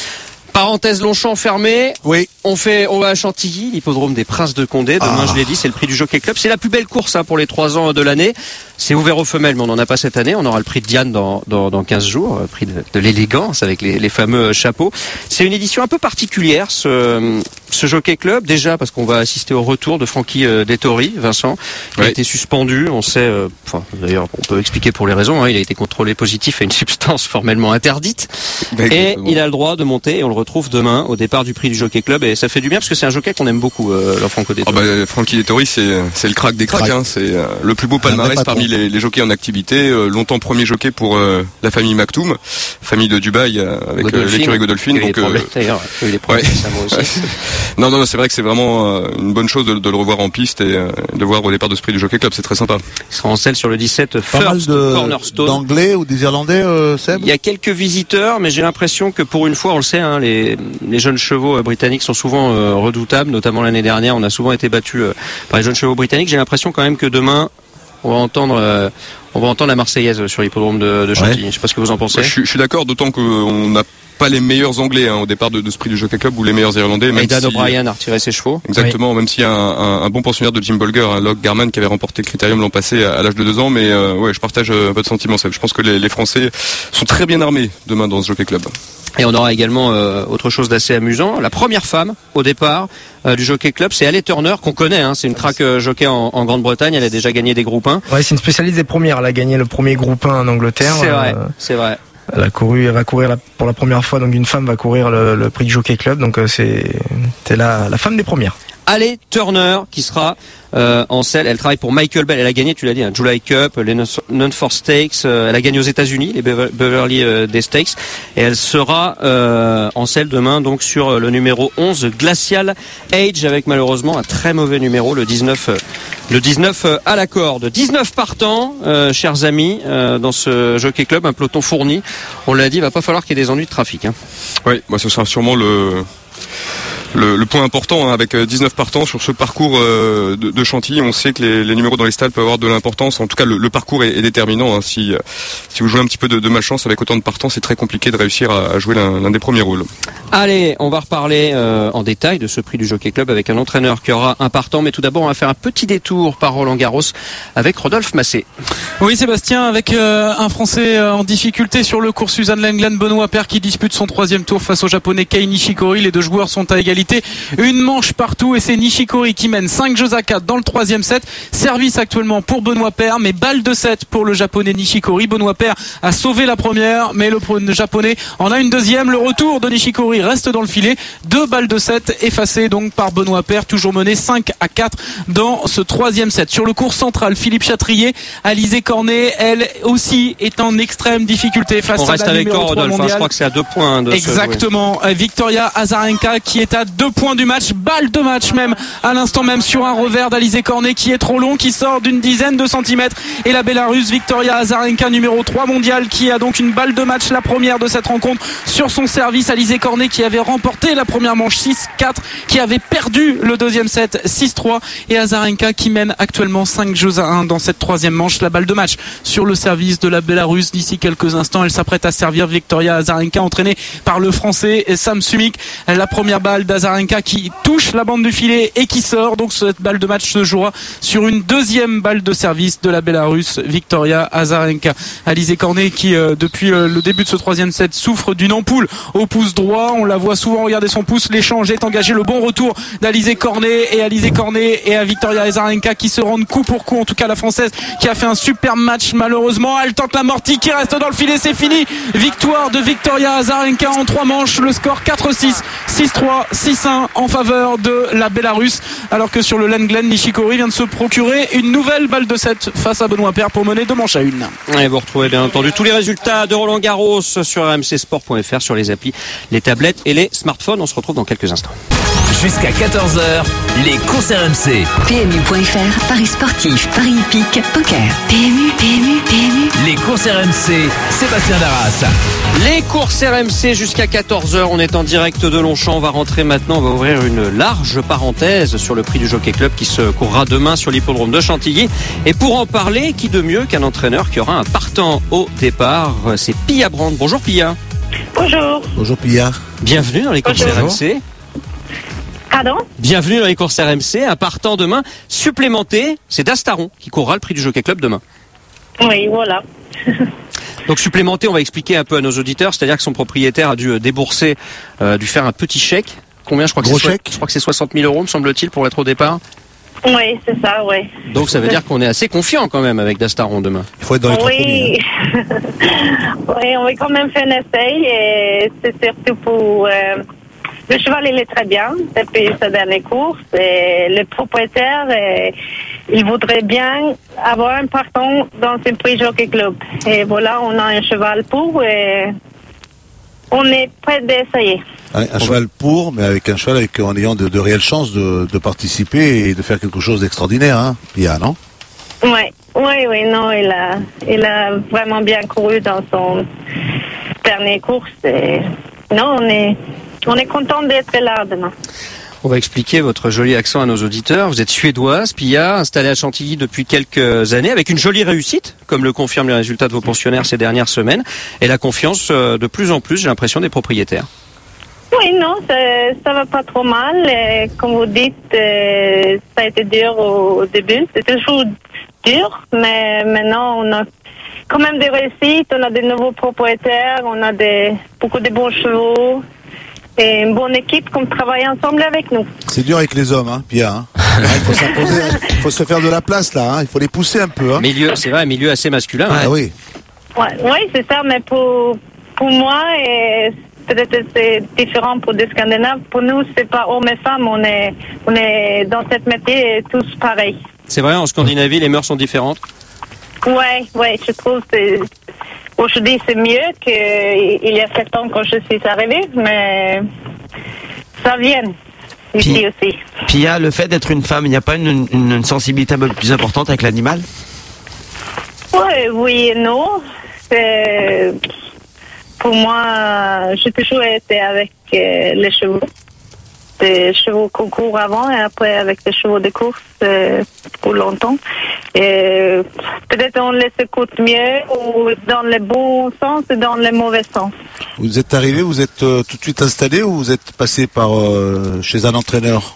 Parenthèse Longchamp fermée. Oui. On fait, on va à Chantilly, l'hippodrome des Princes de Condé. Demain, ah. je l'ai dit, c'est le prix du Jockey Club. C'est la plus belle course hein, pour les trois ans de l'année. C'est ouvert aux femelles, mais on n'en a pas cette année. On aura le prix de Diane dans, dans, dans quinze jours, prix de, de l'élégance avec les, les fameux chapeaux. C'est une édition un peu particulière, ce, ce Jockey Club. Déjà parce qu'on va assister au retour de Francky euh, Dettori, Vincent. Il ouais. a été suspendu. On sait, euh, enfin, d'ailleurs, on peut expliquer pour les raisons. Hein, il a été contrôlé positif à une substance formellement interdite. Et il a le droit de monter. Et on le retrouve demain au départ du prix du Jockey Club. Et ça fait du bien parce que c'est un jockey qu'on aime beaucoup, euh, le Franco Dettori. Ah bah, Francky Dettori, c'est, c'est le crack des cracks. Hein, c'est euh, le plus beau palmarès parmi les, les jockeys en activité. Euh, longtemps premier jockey pour euh, la famille Maktoum, famille de Dubaï euh, avec Godolphin, euh, l'écurie Godolphin. Donc, euh, d'ailleurs, il est ouais. aussi. non, non, non, c'est vrai que c'est vraiment euh, une bonne chose de, de le revoir en piste et euh, de le voir au départ de ce prix du Jockey Club. C'est très sympa. Il sera en selle sur le dix-sept Pas First de, Cornerstone. D'anglais ou des Irlandais, euh, Seb ? Il y a quelques visiteurs, mais j'ai l'impression que pour une fois, on le sait, hein, les, les jeunes chevaux euh, britanniques sont souvent euh, redoutables. Notamment l'année dernière, on a souvent été battus euh, par les jeunes chevaux britanniques. J'ai l'impression quand même que demain, on va entendre, euh, on va entendre la Marseillaise sur l'hippodrome de, de Chantilly. Ouais. Je sais pas ce que vous en pensez. Je, je suis d'accord, d'autant qu'on n'a pas les meilleurs Anglais hein, au départ de, de ce prix du Jockey Club ou les meilleurs Irlandais. Même Aidan si, O'Brien a retiré ses chevaux. Exactement, oui. Même s'il y a un, un, un bon pensionnaire de Jim Bolger, un Locke Garman qui avait remporté le Critérium l'an passé à, à l'âge de deux ans. Mais euh, ouais, je partage euh, votre sentiment, Seb. Je pense que les, les Français sont très bien armés demain dans ce Jockey Club. Et on aura également euh, autre chose d'assez amusant. La première femme au départ euh, du Jockey Club, c'est Allie Turner qu'on connaît. Hein, c'est une crack euh, jockey en, en Grande-Bretagne. Elle a déjà gagné des groupes un. Ouais, c'est une spécialiste des premières. Elle a gagné le premier groupe un en Angleterre. C'est vrai, euh, c'est vrai. Elle a couru, elle va courir la, pour la première fois. Donc une femme va courir le, le prix du Jockey Club. Donc euh, c'est, c'est la, la femme des premières. Allie Turner qui sera euh, en selle. Elle travaille pour Michael Bell. Elle a gagné, tu l'as dit, un July Cup, les Non-For Stakes. Euh, elle a gagné aux États-Unis, les Beverly euh, Day Stakes. Et elle sera euh, en selle demain, donc sur le numéro onze, Glacial Age, avec malheureusement un très mauvais numéro, le dix-neuf. Euh, le dix-neuf euh, à la corde. dix-neuf partants, euh, chers amis, euh, dans ce Jockey Club, un peloton fourni. On l'a dit, il va pas falloir qu'il y ait des ennuis de trafic. Hein. Oui, bah, ce sera sûrement le... Le, le point important hein, avec dix-neuf partants sur ce parcours euh, de, de Chantilly, on sait que les, les numéros dans les stalles peuvent avoir de l'importance. En tout cas, le, le parcours est, est déterminant. Hein. Si, si vous jouez un petit peu de, de malchance avec autant de partants, c'est très compliqué de réussir à, à jouer l'un, l'un des premiers rôles. Allez, on va reparler euh, en détail de ce prix du Jockey Club avec un entraîneur qui aura un partant. Mais tout d'abord, on va faire un petit détour par Roland-Garros avec Rodolphe Massé. Oui, Sébastien, avec euh, un Français euh, en difficulté sur le cours, Suzanne Lenglen, Benoît Paire qui dispute son troisième tour face au Japonais Kei Nishikori. Les deux joueurs sont à égalité. Une manche partout et c'est Nishikori qui mène cinq jeux à quatre dans le troisième set. Service actuellement pour Benoît Paire, mais balle de sept pour le Japonais Nishikori. Benoît Paire a sauvé la première, mais le Japonais en a une deuxième. Le retour de Nishikori reste dans le filet. Deux balles de sept effacées donc par Benoît Paire, toujours mené cinq à quatre dans ce troisième set. Sur le cours central, Philippe Chatrier, Alizé Cornet, elle aussi est en extrême difficulté face On à reste la avec numéro toi, trois Rodolphe, mondiale. hein, je crois que c'est à deux points de Exactement. Ce... Victoria Azarenka qui est à deux points du match, balle de match même à l'instant même sur un revers d'Alizé Cornet qui est trop long, qui sort d'une dizaine de centimètres, et la Bélarusse Victoria Azarenka numéro trois mondial qui a donc une balle de match, la première de cette rencontre sur son service. Alizé Cornet qui avait remporté la première manche six quatre, qui avait perdu le deuxième set six trois, et Azarenka qui mène actuellement cinq jeux à un dans cette troisième manche. La balle de match sur le service de la Bélarusse. D'ici quelques instants, elle s'apprête à servir Victoria Azarenka, entraînée par le Français Sam Sumik. La première balle d'Azarenka qui touche la bande du filet et qui sort. Donc cette balle de match se jouera sur une deuxième balle de service de la Bélarusse Victoria Azarenka. Alizé Cornet qui euh, depuis euh, le début de ce troisième set souffre d'une ampoule au pouce droit. On la voit souvent regarder son pouce. L'échange est engagé. Le bon retour d'Alizé Cornet, et Alizé Cornet et à Victoria Azarenka qui se rendent coup pour coup. En tout cas la Française qui a fait un super match. Malheureusement elle tente l'amorti qui reste dans le filet. C'est fini. Victoire de Victoria Azarenka en trois manches. Le score quatre six, six trois, six un en faveur de la Bélarusse, alors que sur le Lenglen, Nishikori vient de se procurer une nouvelle balle de sept face à Benoît Paire pour mener deux manches à une. Et vous retrouvez bien entendu tous les résultats de Roland Garros sur r m c sport point f r, sur les applis, les tablettes et les smartphones. On se retrouve dans quelques instants. Jusqu'à quatorze heures, les courses R M C. P M U point F R, Paris sportif, Paris hippique, poker. P M U, P M U, P M U. Les courses R M C, Sébastien Darras. Les courses R M C jusqu'à quatorze heures, on est en direct de Longchamp. On va rentrer maintenant, on va ouvrir une large parenthèse sur le prix du Jockey Club qui se courra demain sur l'hippodrome de Chantilly. Et pour en parler, qui de mieux qu'un entraîneur qui aura un partant au départ, c'est Pia Brand. Bonjour Pia. Bonjour. Bonjour Pia. Bienvenue dans les courses Bonjour. R M C. Pardon? Bienvenue dans les courses R M C. Un partant demain supplémenté, c'est Dastaron qui courra le prix du Jockey Club demain. Oui, voilà. Donc supplémenté, on va expliquer un peu à nos auditeurs, c'est-à-dire que son propriétaire a dû euh, débourser, euh, dû faire un petit chèque. Combien? Je crois que Gros c'est so- chèque. je crois que c'est soixante mille euros, me semble-t-il, pour être au départ. Oui, c'est ça, oui. Donc ça veut dire qu'on est assez confiant quand même avec Dastaron demain. Il faut être dans les trois premiers. Oui. Oui, on va quand même faire un essai et c'est surtout pour... euh, le cheval, il est très bien depuis sa dernière course et le propriétaire, euh, il voudrait bien avoir un partant dans ce prix Jockey Club. Et voilà, on a un cheval pour et on est prêt d'essayer. Un, un cheval pour, mais avec un cheval avec, en ayant de, de réelles chances de, de participer et de faire quelque chose d'extraordinaire, hein, Pia, non? Oui, oui, oui, non, il a, il a vraiment bien couru dans son dernière course. Et non, on est, on est content d'être là demain. On va expliquer votre joli accent à nos auditeurs. Vous êtes suédoise, Pia, installée à Chantilly depuis quelques années, avec une jolie réussite, comme le confirment les résultats de vos pensionnaires ces dernières semaines, et la confiance euh, de plus en plus, j'ai l'impression, des propriétaires. Oui, non, ça, ça va pas trop mal. Et comme vous dites, euh, ça a été dur au, au début. C'était toujours dur, mais maintenant on a quand même des réussites. On a des nouveaux propriétaires, on a des, beaucoup de bons chevaux et une bonne équipe qui travaille ensemble avec nous. C'est dur avec les hommes, hein, Pia. Hein. Il faut s'imposer, il faut se faire de la place là. Hein. Il faut les pousser un peu. Hein. Milieu, c'est vrai, un milieu assez masculin. Ah hein. oui. Ouais, oui, c'est ça, mais pour, pour moi, et peut-être c'est différent pour des Scandinaves. Pour nous, c'est pas hommes et femmes, on est, on est dans cette métier tous pareils. C'est vrai, en Scandinavie, les mœurs sont différentes. Ouais, ouais, je trouve que aujourd'hui c'est mieux qu'il y a sept ans quand je suis arrivée, mais ça vient ici Puis- aussi. Pia, le fait d'être une femme, il n'y a pas une, une, une sensibilité un peu plus importante avec l'animal? Ouais, oui et non. C'est- Pour moi, j'ai toujours été avec euh, les chevaux. Des chevaux qu'on court avant et après avec des chevaux de course euh, pour longtemps. Et peut-être on les écoute mieux ou dans le bon sens et dans le mauvais sens. Vous êtes arrivé, vous êtes euh, tout de suite installé ou vous êtes passé par euh, chez un entraîneur?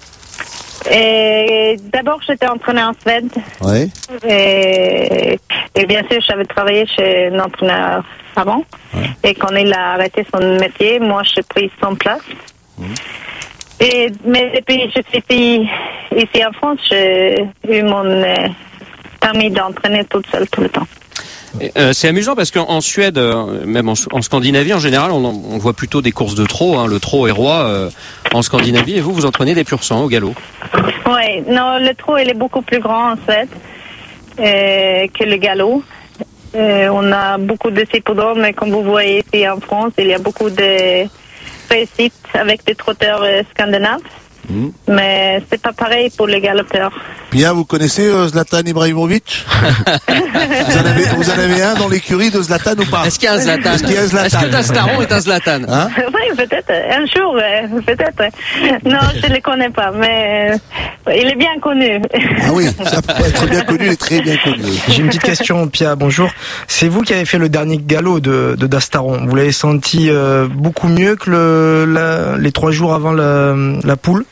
Et d'abord, j'étais entraîneur en Suède. Ouais. Et, et bien sûr, j'avais travaillé chez un entraîneur avant. Ouais. Et quand il a arrêté son métier, moi, j'ai pris son place. Mmh. Et, mais depuis que je suis ici, ici en France, j'ai eu mon euh, permis d'entraîner toute seule tout le temps. Et, euh, c'est amusant parce qu'en en Suède, euh, même en, en Scandinavie en général, on, en- on voit plutôt des courses de trot. Hein, le trot est roi euh, en Scandinavie. Et vous, vous entraînez des pur sang au galop. Oui, non, le trot, il est beaucoup plus grand en Suède euh, que le galop. Euh, on a beaucoup de hippodromes, mais comme vous voyez ici en France, il y a beaucoup de réussites avec des trotteurs euh, scandinaves. Mmh. Mais c'est pas pareil pour les galopeurs. Pia, vous connaissez euh, Zlatan Ibrahimovic? vous, en avez, vous en avez un dans l'écurie de Zlatan ou pas? Est-ce qu'il y a un Zlatan? Est-ce qu'il y a un Zlatan? Est-ce que Dastaron est un Zlatan? Hein? Oui, peut-être. Un jour, euh, peut-être. Non, je ne le connais pas, mais euh, il est bien connu. Ah oui, ça peut être bien connu, il est très bien connu. J'ai une petite question, Pia, bonjour. C'est vous qui avez fait le dernier galop de, de Dastaron. Vous l'avez senti euh, beaucoup mieux que le, la, les trois jours avant la, la poule?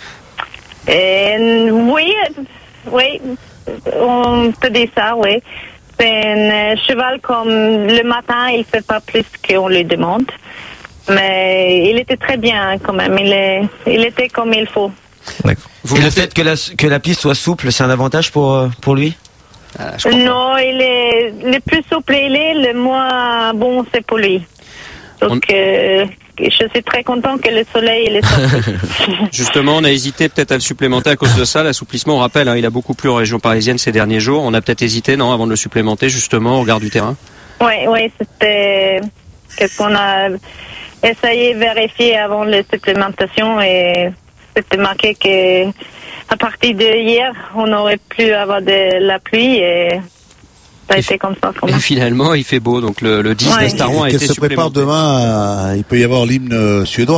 Euh, oui, oui, on peut dire ça, oui. C'est un euh, cheval comme le matin, il fait pas plus qu'on lui demande. Mais il était très bien quand même, il, est, il était comme il faut. Vous Et le fait que la, que la piste soit souple, c'est un avantage pour, euh, pour lui? Ah, Non, il est le plus souple il est, le moins bon c'est pour lui. Donc euh, je suis très content que le soleil il est sorti. Justement, on a hésité peut-être à le supplémenter à cause de ça. L'assouplissement, on rappelle, hein, il a beaucoup plu en région parisienne ces derniers jours. On a peut-être hésité, non, avant de le supplémenter, justement, au regard du terrain. Oui, oui, c'était qu'est-ce qu'on a essayé de vérifier avant la supplémentation et c'était marqué que à partir de hier, on n'aurait plus avoir de la pluie et ça a été comme ça. Quand Et même. finalement, il fait beau. Donc le, le dix Ouais. Dastaron a Qu'elle été se prépare supplémenté. demain, à- il peut y avoir l'hymne euh, suédois, hein?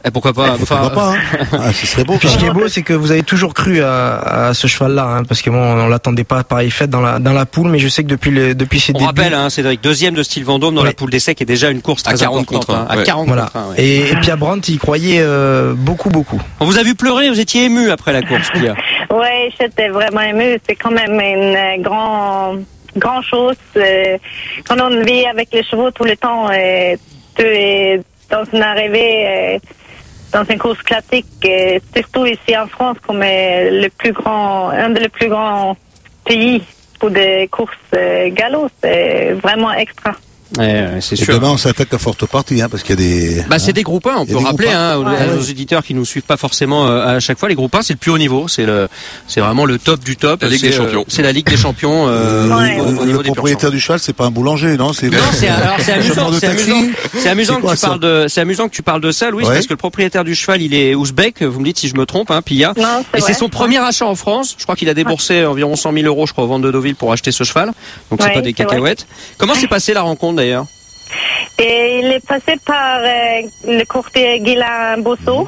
Et pourquoi pas, enfin, pourquoi pas, hein. Ah, ce serait beau. Puis ce qui est beau, c'est que vous avez toujours cru à, à ce cheval-là, hein, parce que bon, on l'attendait pas pareil fait dans la, dans la poule, mais je sais que depuis le, depuis ses on débuts. On rappelle, hein, Cédric, deuxième de Style Vendôme dans oui. la poule d'essai qui est déjà une course très à quarante importante, contre un, hein, à ouais. quarante voilà. contre un, ouais. Et, et Pia Brandt, il croyait, euh, beaucoup, beaucoup. On vous a vu pleurer, vous étiez ému après la course, Pia. Oui, j'étais vraiment émue. C'est quand même une grande, grande chose. Euh, quand on vit avec les chevaux tout le temps, euh, tu es dans une arrivée, euh, dans une course classique, euh, surtout ici en France, comme euh, le plus grand, un des plus grands pays pour des courses euh, galop, c'est vraiment extra. Ouais, c'est sûr. Et demain, on s'attaque à forte partie, hein, parce qu'il y a des. Bah, c'est des groupes un. On peut rappeler, hein, aux, à nos éditeurs qui nous suivent pas forcément euh, à chaque fois. Les groupes un, c'est le plus haut niveau. C'est le, c'est vraiment le top du top. La Ligue des Champions. Euh, c'est la Ligue des Champions. Euh, ouais. au, au niveau le des propriétaire du cheval, c'est pas un boulanger, non? C'est non, c'est alors c'est amusant. C'est amusant. C'est amusant que tu parles de. C'est amusant que tu parles de ça, Louis, ouais. Parce que le propriétaire du cheval, il est ouzbek. Vous me dites si je me trompe, hein, Pia. Non, et c'est vrai. son premier achat en France. Je crois qu'il a déboursé environ cent mille euros, je crois, au vente de Deauville pour acheter ce cheval. Donc c'est ouais, pas des cacahuètes. Comment s'est passée la rencontre d'ailleurs? Et il est passé par euh, le courtier Guilain Bosso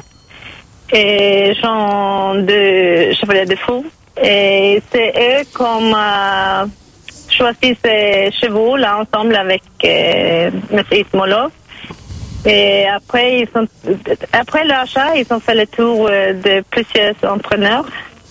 et Jean de Chevalier de Fou. Et c'est eux qui ont euh, choisi ces chevaux là ensemble avec euh, M. Ismolov. Et après, ils sont, après l'achat, ils ont fait le tour euh, de plusieurs entraîneurs.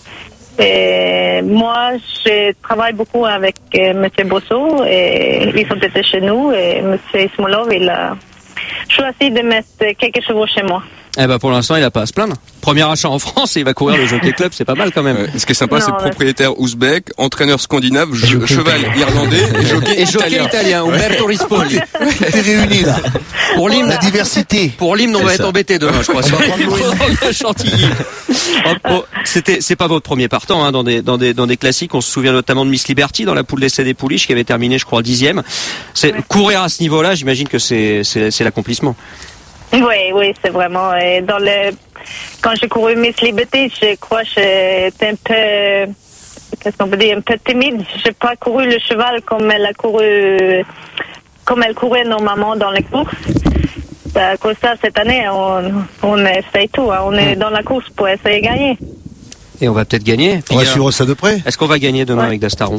Et moi, je travaille beaucoup avec euh, M. Bosso et ils sont été chez nous et M. Ismolov, il a choisi de mettre quelques chevaux chez moi. Eh ben pour l'instant, il a pas à se plaindre. Premier achat en France et il va courir le Jockey Club, c'est pas mal quand même. Ouais. Ce qui est sympa, non, c'est ouais. propriétaire ouzbek, entraîneur scandinave, je, cheval irlandais et jockey et jockey italien. italien, Umberto Rispoli. T'es réunis là. Pour l'hymne, la diversité. Pour l'hymne, on va être embêté demain, je crois. On va prendre Chantilly. Oh, c'était, c'est pas votre premier partant, hein, dans des, dans des, dans des classiques. On se souvient notamment de Miss Liberty dans la poule d'essai des pouliches qui avait terminé, je crois, dixième. C'est ouais. Courir à ce niveau-là, j'imagine que c'est, c'est, c'est l'accomplissement. Oui, oui, c'est vraiment. Et dans le, quand j'ai couru Miss Liberty, je crois que j'étais un peu, qu'est-ce qu'on peut dire, un peu timide. J'ai pas couru le cheval comme elle a couru, comme elle courait normalement dans les courses. À cause de ça, cette année, on, on essaye tout. Hein. On est dans la course pour essayer de gagner. Et on va peut-être gagner. On va suivre ça de près. Est-ce qu'on va gagner demain ouais. avec Dastaron?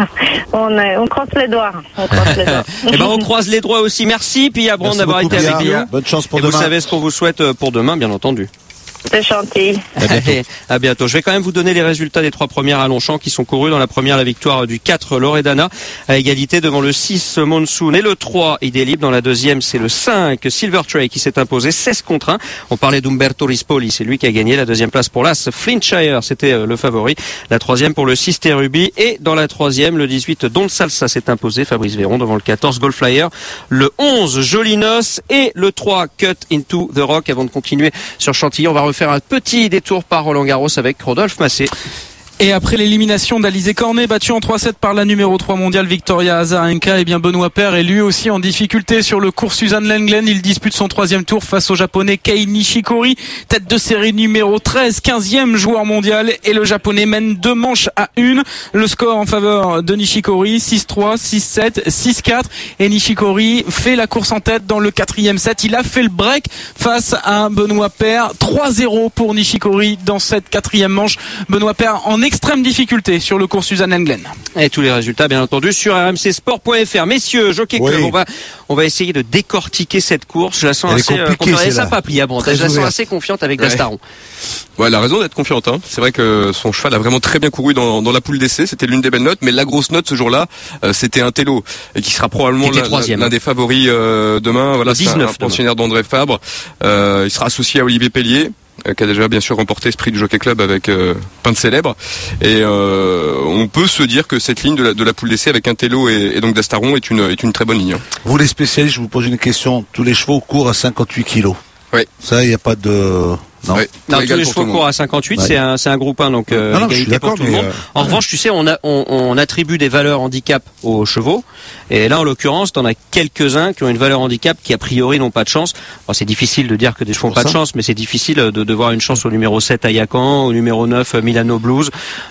on, on croise les doigts. On croise les doigts. Eh ben, on croise les doigts aussi. Merci, Pia Brandt, d'avoir été avec nous. Bonne chance pour Et demain. Vous savez ce qu'on vous souhaite pour demain, bien entendu. C'est gentil. À bientôt. à bientôt. Je vais quand même vous donner les résultats des trois premières à Longchamp qui sont courues. Dans la première, la victoire du quatre Loredana à égalité devant le six Monsoon et le trois Idée Libre. Dans la deuxième, c'est le cinq Silver Tray qui s'est imposé seize contre un. On parlait d'Umberto Rispoli, c'est lui qui a gagné la deuxième place pour l'As. Flintshire, c'était le favori. La troisième pour le six Terubi. Et dans la troisième, le dix-huit Don Salsa s'est imposé. Fabrice Véron devant le quatorze Goldflyer. Le onze Jolinos et le trois Cut Into the Rock. Avant de continuer sur Chantilly, on va refaire un petit détour par Roland-Garros avec Rodolphe Massé. Et après l'élimination d'Alizé Cornet, battu en trois sept par la numéro trois mondiale Victoria Azarenka, et bien Benoît Paire est lui aussi en difficulté sur le cours Suzanne Lenglen. Il dispute son troisième tour face au japonais Kei Nishikori, tête de série numéro treize, quinzième joueur mondial, et le japonais mène deux manches à une. Le score en faveur de Nishikori, six trois, six sept, six quatre, et Nishikori fait la course en tête dans le quatrième set. Il a fait le break face à Benoît Paire, trois zéro pour Nishikori dans cette quatrième manche. Benoît Paire en extrême difficulté sur le cours Suzanne Lenglen. Et tous les résultats, bien entendu, sur r m c sport point f r. Messieurs, Jockey Club, oui. on va, on va essayer de décortiquer cette course. Je la sens Elle assez, euh, elle est sympa, Pia Brandt. Je la sens assez confiante avec ouais. Dastaron. Ouais, elle a raison d'être confiante, hein. C'est vrai que son cheval a vraiment très bien couru dans, dans la poule d'essai. C'était l'une des belles notes, mais la grosse note ce jour-là, euh, c'était un Tello, et qui sera probablement l'un, l'un des favoris, euh, demain. Voilà, c'est un, un pensionnaire d'André Fabre. Euh, il sera associé à Olivier Pellier, qui a déjà bien sûr remporté ce prix du Jockey Club avec euh, Pain de Célèbre, et euh, on peut se dire que cette ligne de la, de la poule d'essai avec un Tello et, et donc Dastaron est une, est une très bonne ligne. Vous les spécialistes, je vous pose une question, tous les chevaux courent à cinquante-huit kilos. Oui. Ça, il n'y a pas de... Non, ouais, non tous les chevaux courent à cinquante-huit, ouais. c'est un c'est un groupe un, donc euh, non, non, égalité pour tout le monde. Euh... En ouais. revanche, tu sais, on, a, on, on attribue des valeurs handicap aux chevaux, et là, en l'occurrence, t'en as quelques-uns qui ont une valeur handicap qui a priori n'ont pas de chance. Bon, c'est difficile de dire que des chevaux n'ont pas de chance, mais c'est difficile de, de voir une chance au numéro sept Ayacan, au numéro neuf Milano Blues.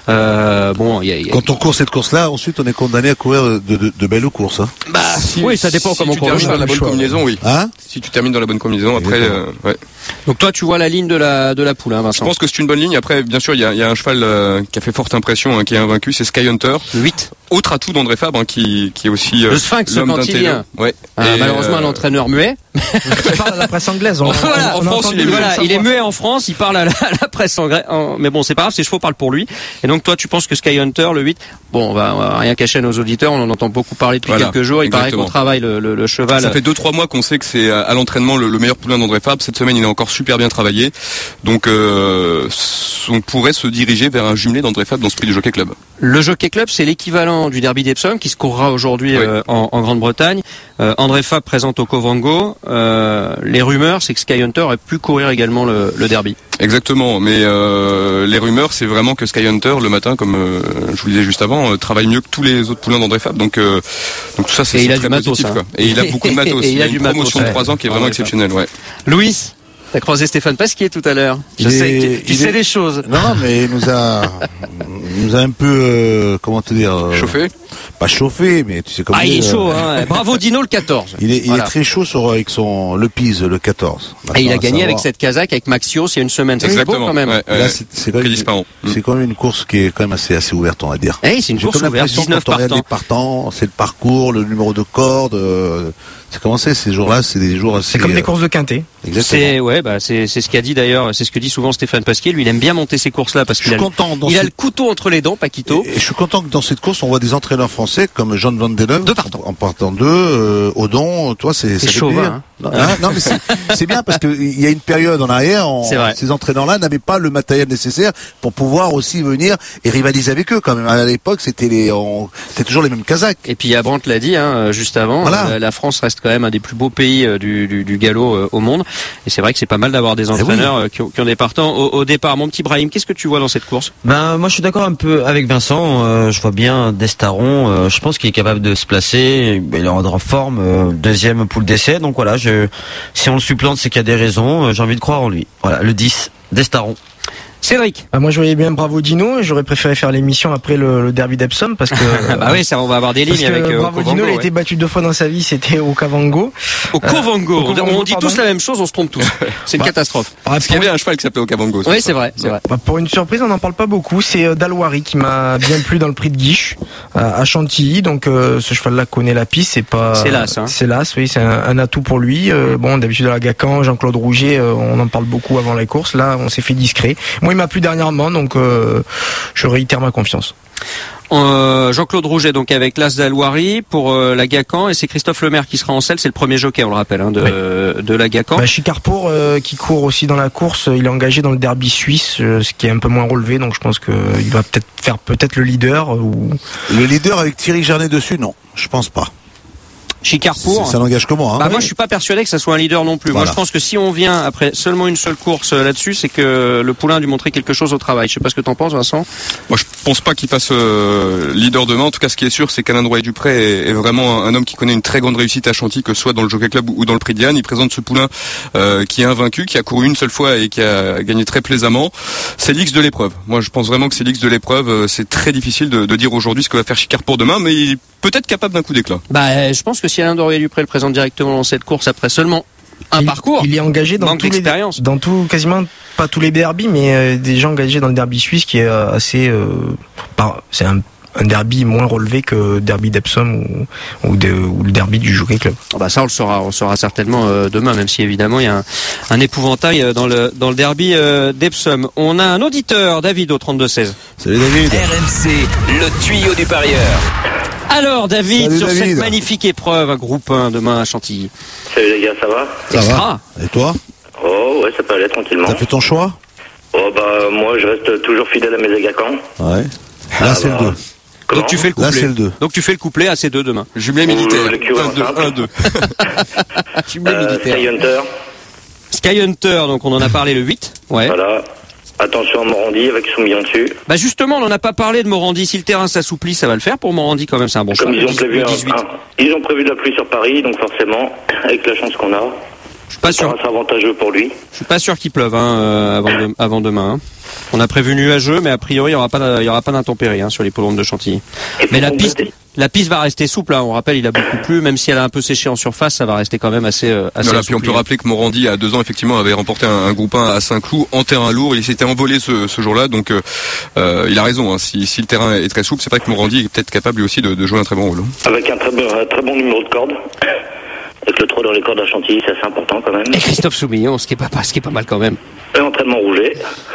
Euh, bon, y a, y a... Quand on court cette course-là, ensuite on est condamné à courir de, de, de belles courses. Hein. Bah, si, oui, ça dépend si comment tu termines dans la bonne choix, combinaison, oui. Hein si tu termines dans la bonne combinaison, après, euh, ouais. Donc toi, tu vois la ligne de la de la poule, hein, Vincent. Je pense que c'est une bonne ligne. Après, bien sûr, il y a, il y a un cheval euh, qui a fait forte impression, hein, qui est invaincu, c'est Sky Hunter. Le huit. Autre atout d'André Fabre, hein, qui, qui est aussi euh, le Sphinx l'homme quand d'un il télo. vient. Ouais. Ah, Et, malheureusement, euh, un entraîneur muet. Il parle à la presse anglaise. On, voilà, on, en on France, entend il est, du- voilà, savoir. il est muet en France, il parle à la, à la presse anglaise. En- Mais bon, c'est pas grave, ses chevaux parlent pour lui. Et donc toi, tu penses que Sky Hunter, le huit, bon, on va, on va rien cacher à nos auditeurs, on en entend beaucoup parler depuis Voilà, quelques jours. Il paraît exactement. qu'on travaille le, le, le cheval. Ça fait deux trois mois qu'on sait que c'est à à l'entraînement le, le meilleur poulain d'André Fabre. Cette semaine, il a encore super bien travaillé. Donc, euh, on pourrait se diriger vers un jumelé d'André Fabre dans ce prix du Jockey Club. Le Jockey Club, c'est l'équivalent du Derby d'Epsom qui se courra aujourd'hui Oui. euh, en, en Grande-Bretagne. Euh, André Fabre présente au Covango. Euh, les rumeurs, c'est que Sky Hunter aurait pu courir également le, le Derby. Exactement, mais euh, les rumeurs, c'est vraiment que Sky Hunter, le matin, comme euh, je vous le disais juste avant, euh, travaille mieux que tous les autres poulains d'André Fabre. Donc, euh, donc tout ça, c'est Et il c'est a très du matos, positif. hein. Quoi. Et il a beaucoup de matos. Et il a a du une matos, promotion de ouais. trois ans qui est Ah, vraiment ouais, exceptionnelle. Ouais. Louis, t'as croisé Stéphane Pasquier tout à l'heure. Je Il sais, est- tu, tu il sais est- des choses. Non, non, mais il nous a, il nous a un peu, euh, comment te dire, euh, Chauffé. pas chauffé, mais tu sais comment Ah, il est euh, chaud, hein. Bravo Dino le quatorze. Il est, il Voilà. est très chaud sur avec son le Pise le quatorze. Et il a Maintenant, à gagné avec savoir- cette Kazakh avec Maxios il y a une semaine. Ça, C'est beau Exactement. quand même. Ouais, Et là, ouais. c'est c'est quand, même Félix Parent. une- c'est quand même une course qui est quand même assez assez ouverte, on va dire. Eh, c'est une J'ai course comme ouverte, l'impression dix-neuf quand on regarde partants. les partants, c'est le parcours, le numéro de corde. euh, c'est comment c'est ces jours-là, c'est des jours assez. C'est comme des euh, courses de quintet. Exactement. C'est ouais, bah c'est c'est ce qu'a dit d'ailleurs, c'est ce que dit souvent Stéphane Pasquier. Lui, il aime bien monter ces courses-là parce Je qu'il suis a, le- content dans il a cette- le couteau entre les dents, Paquito. Et je suis content que dans cette course, on voit des entraîneurs français comme John Van Den Deux partants. en partant deux, euh, Odon, toi, c'est C'est ça fait chauvin, plaisir. hein. Non, hein, non, mais c'est c'est bien parce que il y a une période en arrière, on- C'est vrai. ces entraîneurs-là n'avaient pas le matériel nécessaire pour pouvoir aussi venir et rivaliser avec eux. Quand même, à l'époque, c'était les, on- c'était toujours les mêmes Kazakhs. Et puis Brandt l'a dit hein, juste avant, Voilà. euh, la France reste quand même un des plus beaux pays euh, du, du, du galop euh, au monde. Et c'est vrai que c'est pas mal d'avoir des entraîneurs euh, qui, ont, qui ont des partants au, au départ. Mon petit Brahim, qu'est-ce que tu vois dans cette course? Ben moi je suis d'accord un peu avec Vincent. Euh, je vois bien Destaron. Euh, je pense qu'il est capable de se placer. Il est en forme. Euh, deuxième poule d'essai. Donc voilà. Je, si on le supplante, c'est qu'il y a des raisons. Euh, J'ai envie de croire en lui. Voilà. Le dix, Destaron. Cédric. Ah, moi, je voyais bien Bravo Dino et j'aurais préféré faire l'émission après le, le derby d'Epsom parce que. Bah oui, ça on va avoir des parce lignes que avec euh, Bravo Okavango, Dino, il a ouais. été battu deux fois dans sa vie, c'était au Covango. Au Covango. au Covango, On dit pardon. tous la même chose, on se trompe tous. C'est une Bah, catastrophe. Ah, Parce qu'il y pour, avait un cheval qui s'appelait Okavango. Oui, c'est vrai, c'est vrai. bah, pour une surprise, on n'en parle pas beaucoup. C'est euh, Dalwari qui m'a bien plu dans le prix de Guiche à, à Chantilly. Donc euh, ce cheval-là connaît la piste. C'est pas. C'est l'as, hein. C'est l'as, oui, c'est un, un atout pour lui. Euh, bon, d'habitude à la Gacan, Jean-Claude Rouget, euh, on en parle beaucoup avant les courses. Là, on s'est fait discret. Moi, il m'a plu dernièrement, donc euh, je réitère ma confiance. Euh, Jean-Claude Rouget donc avec l'As d'Alouari pour euh, la Gacan et c'est Christophe Lemaire qui sera en selle, c'est le premier jockey on le rappelle hein, de, de la Gacan. Bah, Chicarpour euh, qui court aussi dans la course, il est engagé dans le derby suisse, euh, ce qui est un peu moins relevé, donc je pense que il va peut-être faire peut-être le leader. euh, Ou... Le leader avec Thierry Jarnet dessus, non, je pense pas. Chicarpour. Ça n'engage que moi. Hein. Bah moi je suis pas persuadé que ça soit un leader non plus. Voilà. Moi je pense que si on vient après seulement une seule course euh, là-dessus, c'est que le poulain a dû montrer quelque chose au travail. Je sais pas ce que t'en penses Vincent. Moi, je pense pas qu'il fasse euh, leader demain. En tout cas, ce qui est sûr, c'est qu'Alain Drouet-Dupré est, est vraiment un, un homme qui connaît une très grande réussite à Chantilly, que ce soit dans le Jockey Club ou, ou dans le Prix Diane. Il présente ce poulain euh, qui est invaincu, qui a couru une seule fois et qui a gagné très plaisamment. C'est l'X de l'épreuve. Moi, je pense vraiment que c'est l'X de l'épreuve. Euh, C'est très difficile de, de dire aujourd'hui ce que va faire Chicard pour demain, mais il est peut-être capable d'un coup d'éclat. Bah je pense que si Alain Dorier-Dupré le présente directement dans cette course après seulement un il, parcours, il est engagé dans manque tous les, d'expérience. dans tout, quasiment pas tous les derbys, mais euh, déjà engagé dans le derby suisse qui est euh, assez, euh, par- c'est un, un derby moins relevé que le derby d'Epsom ou, ou, de- ou le derby du Jockey Club. Ah bah ça on le saura, on le saura certainement euh, demain, même si évidemment il y a un, un épouvantail euh, dans le dans le derby euh, d'Epsom. On a un auditeur, David au trente-deux seize. Salut David. R M C, le tuyau du parieur. Alors David, Salut, sur David. cette magnifique épreuve, un groupe un demain à Chantilly. Salut les gars, ça va? Ça Extra. va. Et toi? Oh ouais, ça peut aller tranquillement. T'as fait ton choix? Oh bah moi je reste toujours fidèle à mes Agacans. Ouais. Là c'est le deux. Donc tu fais le Là couplet. c'est le deux. Donc tu fais le couplet à ces deux demain. Jumelé militaire. le Q un simple. un deux. Jumelé Euh, militaire. Sky Hunter, Sky Hunter, donc on en a parlé le huit. Ouais. voilà. Attention à Morandi avec son million dessus. Bah justement, on n'en a pas parlé de Morandi. Si le terrain s'assouplit, ça va le faire pour Morandi quand même. C'est un bon choix. Comme ils ont prévu Le un, dix-huit. un- ils ont prévu de la pluie sur Paris, donc forcément, avec la chance qu'on a, Je suis pas ça sûr. sera avantageux pour lui. Je suis pas sûr qu'il pleuve hein, euh, avant, de- avant demain. hein. On a prévu nuageux, mais a priori il y aura pas, d'- il y aura pas d'intempéries hein, sur l'hippodrome de Chantilly. Et Mais pour la piste, compléter- La piste va rester souple, hein. On rappelle, il a beaucoup plu, même si elle a un peu séché en surface, ça va rester quand même assez, euh, assez voilà, puis on peut rappeler que Morandi, à deux ans, effectivement, avait remporté un, un groupe un à Saint-Cloud en terrain lourd. Il s'était envolé ce, ce jour-là, donc euh, il a raison. Hein. Si, si le terrain est très souple, c'est vrai que Morandi est peut-être capable lui aussi de, de jouer un très bon rôle. Avec un très bon, un très bon numéro de corde. Avec le trois dans les cordes à Chantilly, c'est assez important quand même. Et Christophe Soumillon, ce qui est pas, ce qui est pas mal quand même. Et entraînement rouget.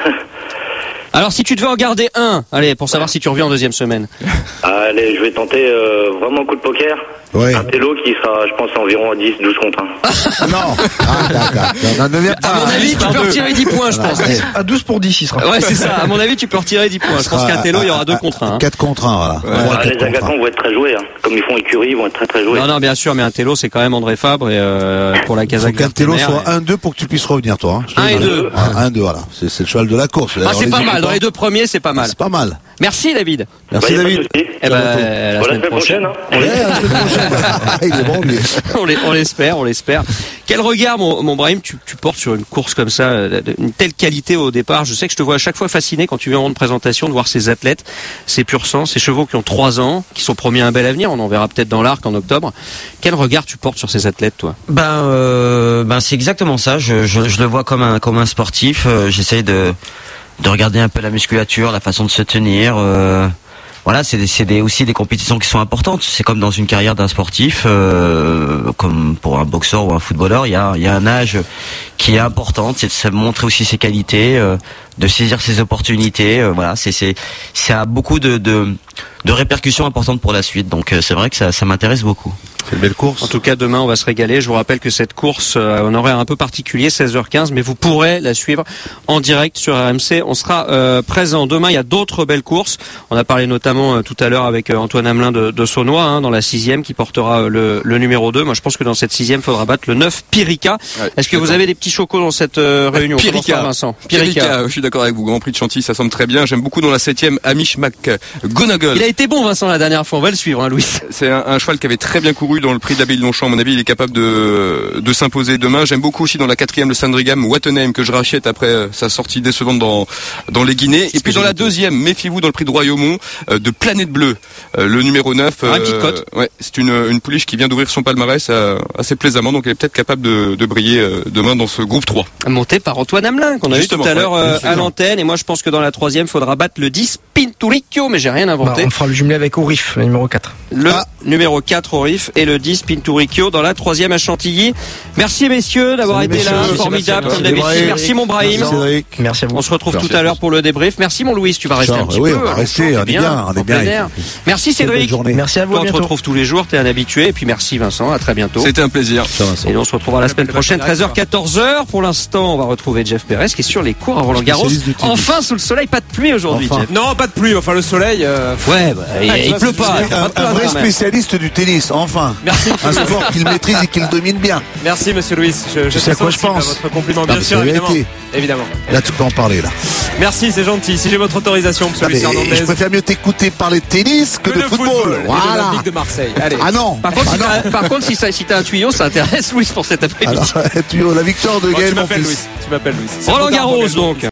Alors si tu devais en garder un, allez, pour savoir si tu reviens en deuxième semaine. Allez, je vais tenter euh, vraiment un coup de poker. Ouais. Un télo qui sera, je pense, environ à dix, douze contre un. Non. Ah, d'accord. Non, non, À mon avis, tu peux retirer dix points, je pense. À douze pour dix, il sera. Ouais, c'est ça. À mon avis, tu peux retirer dix points. Je pense qu'un télo, il y aura deux contre un. quatre contre un, voilà. Ouais. Ah, les Agacans vont être très joués. Hein. Comme ils font écurie, ils vont être très très joués. Non, non, bien sûr, mais un télo, c'est quand même André Fabre et euh, pour la Casa. Il faut qu'un télo soit un deux pour que tu puisses revenir, toi. Hein. un et deux. un deux, voilà. C'est, c'est le cheval de la course. Ah, c'est pas mal. Dans les deux premiers, c'est pas mal. C'est pas mal. Merci, David. Merci, bah, David. Eh ben, la semaine prochaine. Hein. Ouais, la semaine prochaine. Il est bon, lui. on, l'es- on l'espère, on l'espère. Quel regard, mon, mon Brahim, tu, tu portes sur une course comme ça, euh, une telle qualité au départ. Je sais que je te vois à chaque fois fasciné quand tu viens en présentation de voir ces athlètes, ces pur sang, ces chevaux qui ont trois ans, qui sont promis un bel avenir. On en verra peut-être dans l'Arc en octobre. Quel regard tu portes sur ces athlètes, toi? Ben, euh, ben c'est exactement ça. Je, je, je le vois comme un comme un sportif. Euh, j'essaye de de regarder un peu la musculature, la façon de se tenir. Euh, voilà, c'est des, c'est des, aussi des compétitions qui sont importantes. C'est comme dans une carrière d'un sportif, euh, comme pour un boxeur ou un footballeur. Il y a il y a un âge qui est important. C'est de se montrer aussi ses qualités, euh, de saisir ses opportunités. Euh, voilà, c'est c'est ça a beaucoup de de de répercussions importantes pour la suite. Donc euh, c'est vrai que ça ça m'intéresse beaucoup. C'est une belle course. En tout cas, demain, on va se régaler. Je vous rappelle que cette course euh, a un horaire un peu particulier, seize heures quinze, mais vous pourrez la suivre en direct sur R M C. On sera euh, présent demain. Il y a d'autres belles courses. On a parlé notamment euh, tout à l'heure avec euh, Antoine Hamelin de, de Saunois, hein, dans la sixième, qui portera euh, le, le numéro deux. Moi, je pense que dans cette sixième, il faudra battre le neuf Pirica. Ouais, Est-ce que vous avez des petits chocos dans cette euh, réunion? Pirica, Vincent. Pirica. Pirica, je suis d'accord avec vous. Grand Prix de Chantilly, ça semble très bien. J'aime beaucoup dans la septième, Amish McGonagall. Il a été bon, Vincent, la dernière fois. On va le suivre, hein, Louis. C'est un, un cheval qui avait très bien couru dans le Prix de l'Abbaye de Longchamp. À mon avis, il est capable de, de s'imposer demain. J'aime beaucoup aussi dans la quatrième, le Sandringham Wattenheim, que je rachète après sa sortie décevante dans, dans les Guinées. Et puis dans la deuxième, méfiez-vous dans le Prix de Royaumont, euh, de Planète Bleue, euh, le numéro neuf. Euh, petite cote. Ouais, c'est une, une pouliche qui vient d'ouvrir son palmarès euh, assez plaisamment, donc elle est peut-être capable de, de briller euh, demain dans ce groupe trois. Monté par Antoine Hamelin, qu'on a vu tout à l'heure ouais, euh, à l'antenne. Et moi, je pense que dans la troisième, il faudra battre le dix Pinturicchio, mais j'ai rien inventé. Bah, on fera le jumelé avec Orif, le numéro quatre. Le ah. numéro quatre Orif et le dix Pinturicchio dans la troisième à Chantilly. Merci messieurs d'avoir Salut été messieurs. là, Merci, formidable merci, comme d'habitude. Merci mon Brahim. Merci, merci à vous. On se retrouve merci tout à l'heure pour le débrief. Merci mon Louis, tu vas rester Ciao, un petit oui, peu. on va rester, on est bien, on est bien. Merci Cédric. Merci à vous. Toi, on te retrouve tous les jours, t'es un habitué. Et puis merci Vincent, à très bientôt. C'était un plaisir. Et on se retrouvera la semaine prochaine, treize heures, quatorze heures. Pour l'instant, on va retrouver Jeff Perez qui est sur les cours à Roland-Garros. Enfin sous le soleil, pas de pluie aujourd'hui, enfin. Jeff. Non, pas de pluie, enfin le soleil. Euh... Ouais, bah, il, il pleut pas. Un, un vrai spécialiste du tennis, enfin. Merci. Un sport qu'il maîtrise et qu'il domine bien. Merci monsieur Louis. Je, je tu sais à quoi je pense. À votre compliment, bien sûr, évidemment. évidemment. Là, tu peux en parler là. Merci, c'est gentil. Si j'ai votre autorisation, monsieur Luis Hernandez. Je préfère mieux t'écouter parler de tennis que, que de football. football. Voilà. L'Olympique de Marseille. Allez. Ah non. Par contre, ah si, non. T'as, par contre, si, si t'as un tuyau, ça intéresse Louis pour cet après-midi. Alors, tuyau, la victoire de oh, Gaël, mon fils. Louis. Tu m'appelles Louis. Roland Garros donc.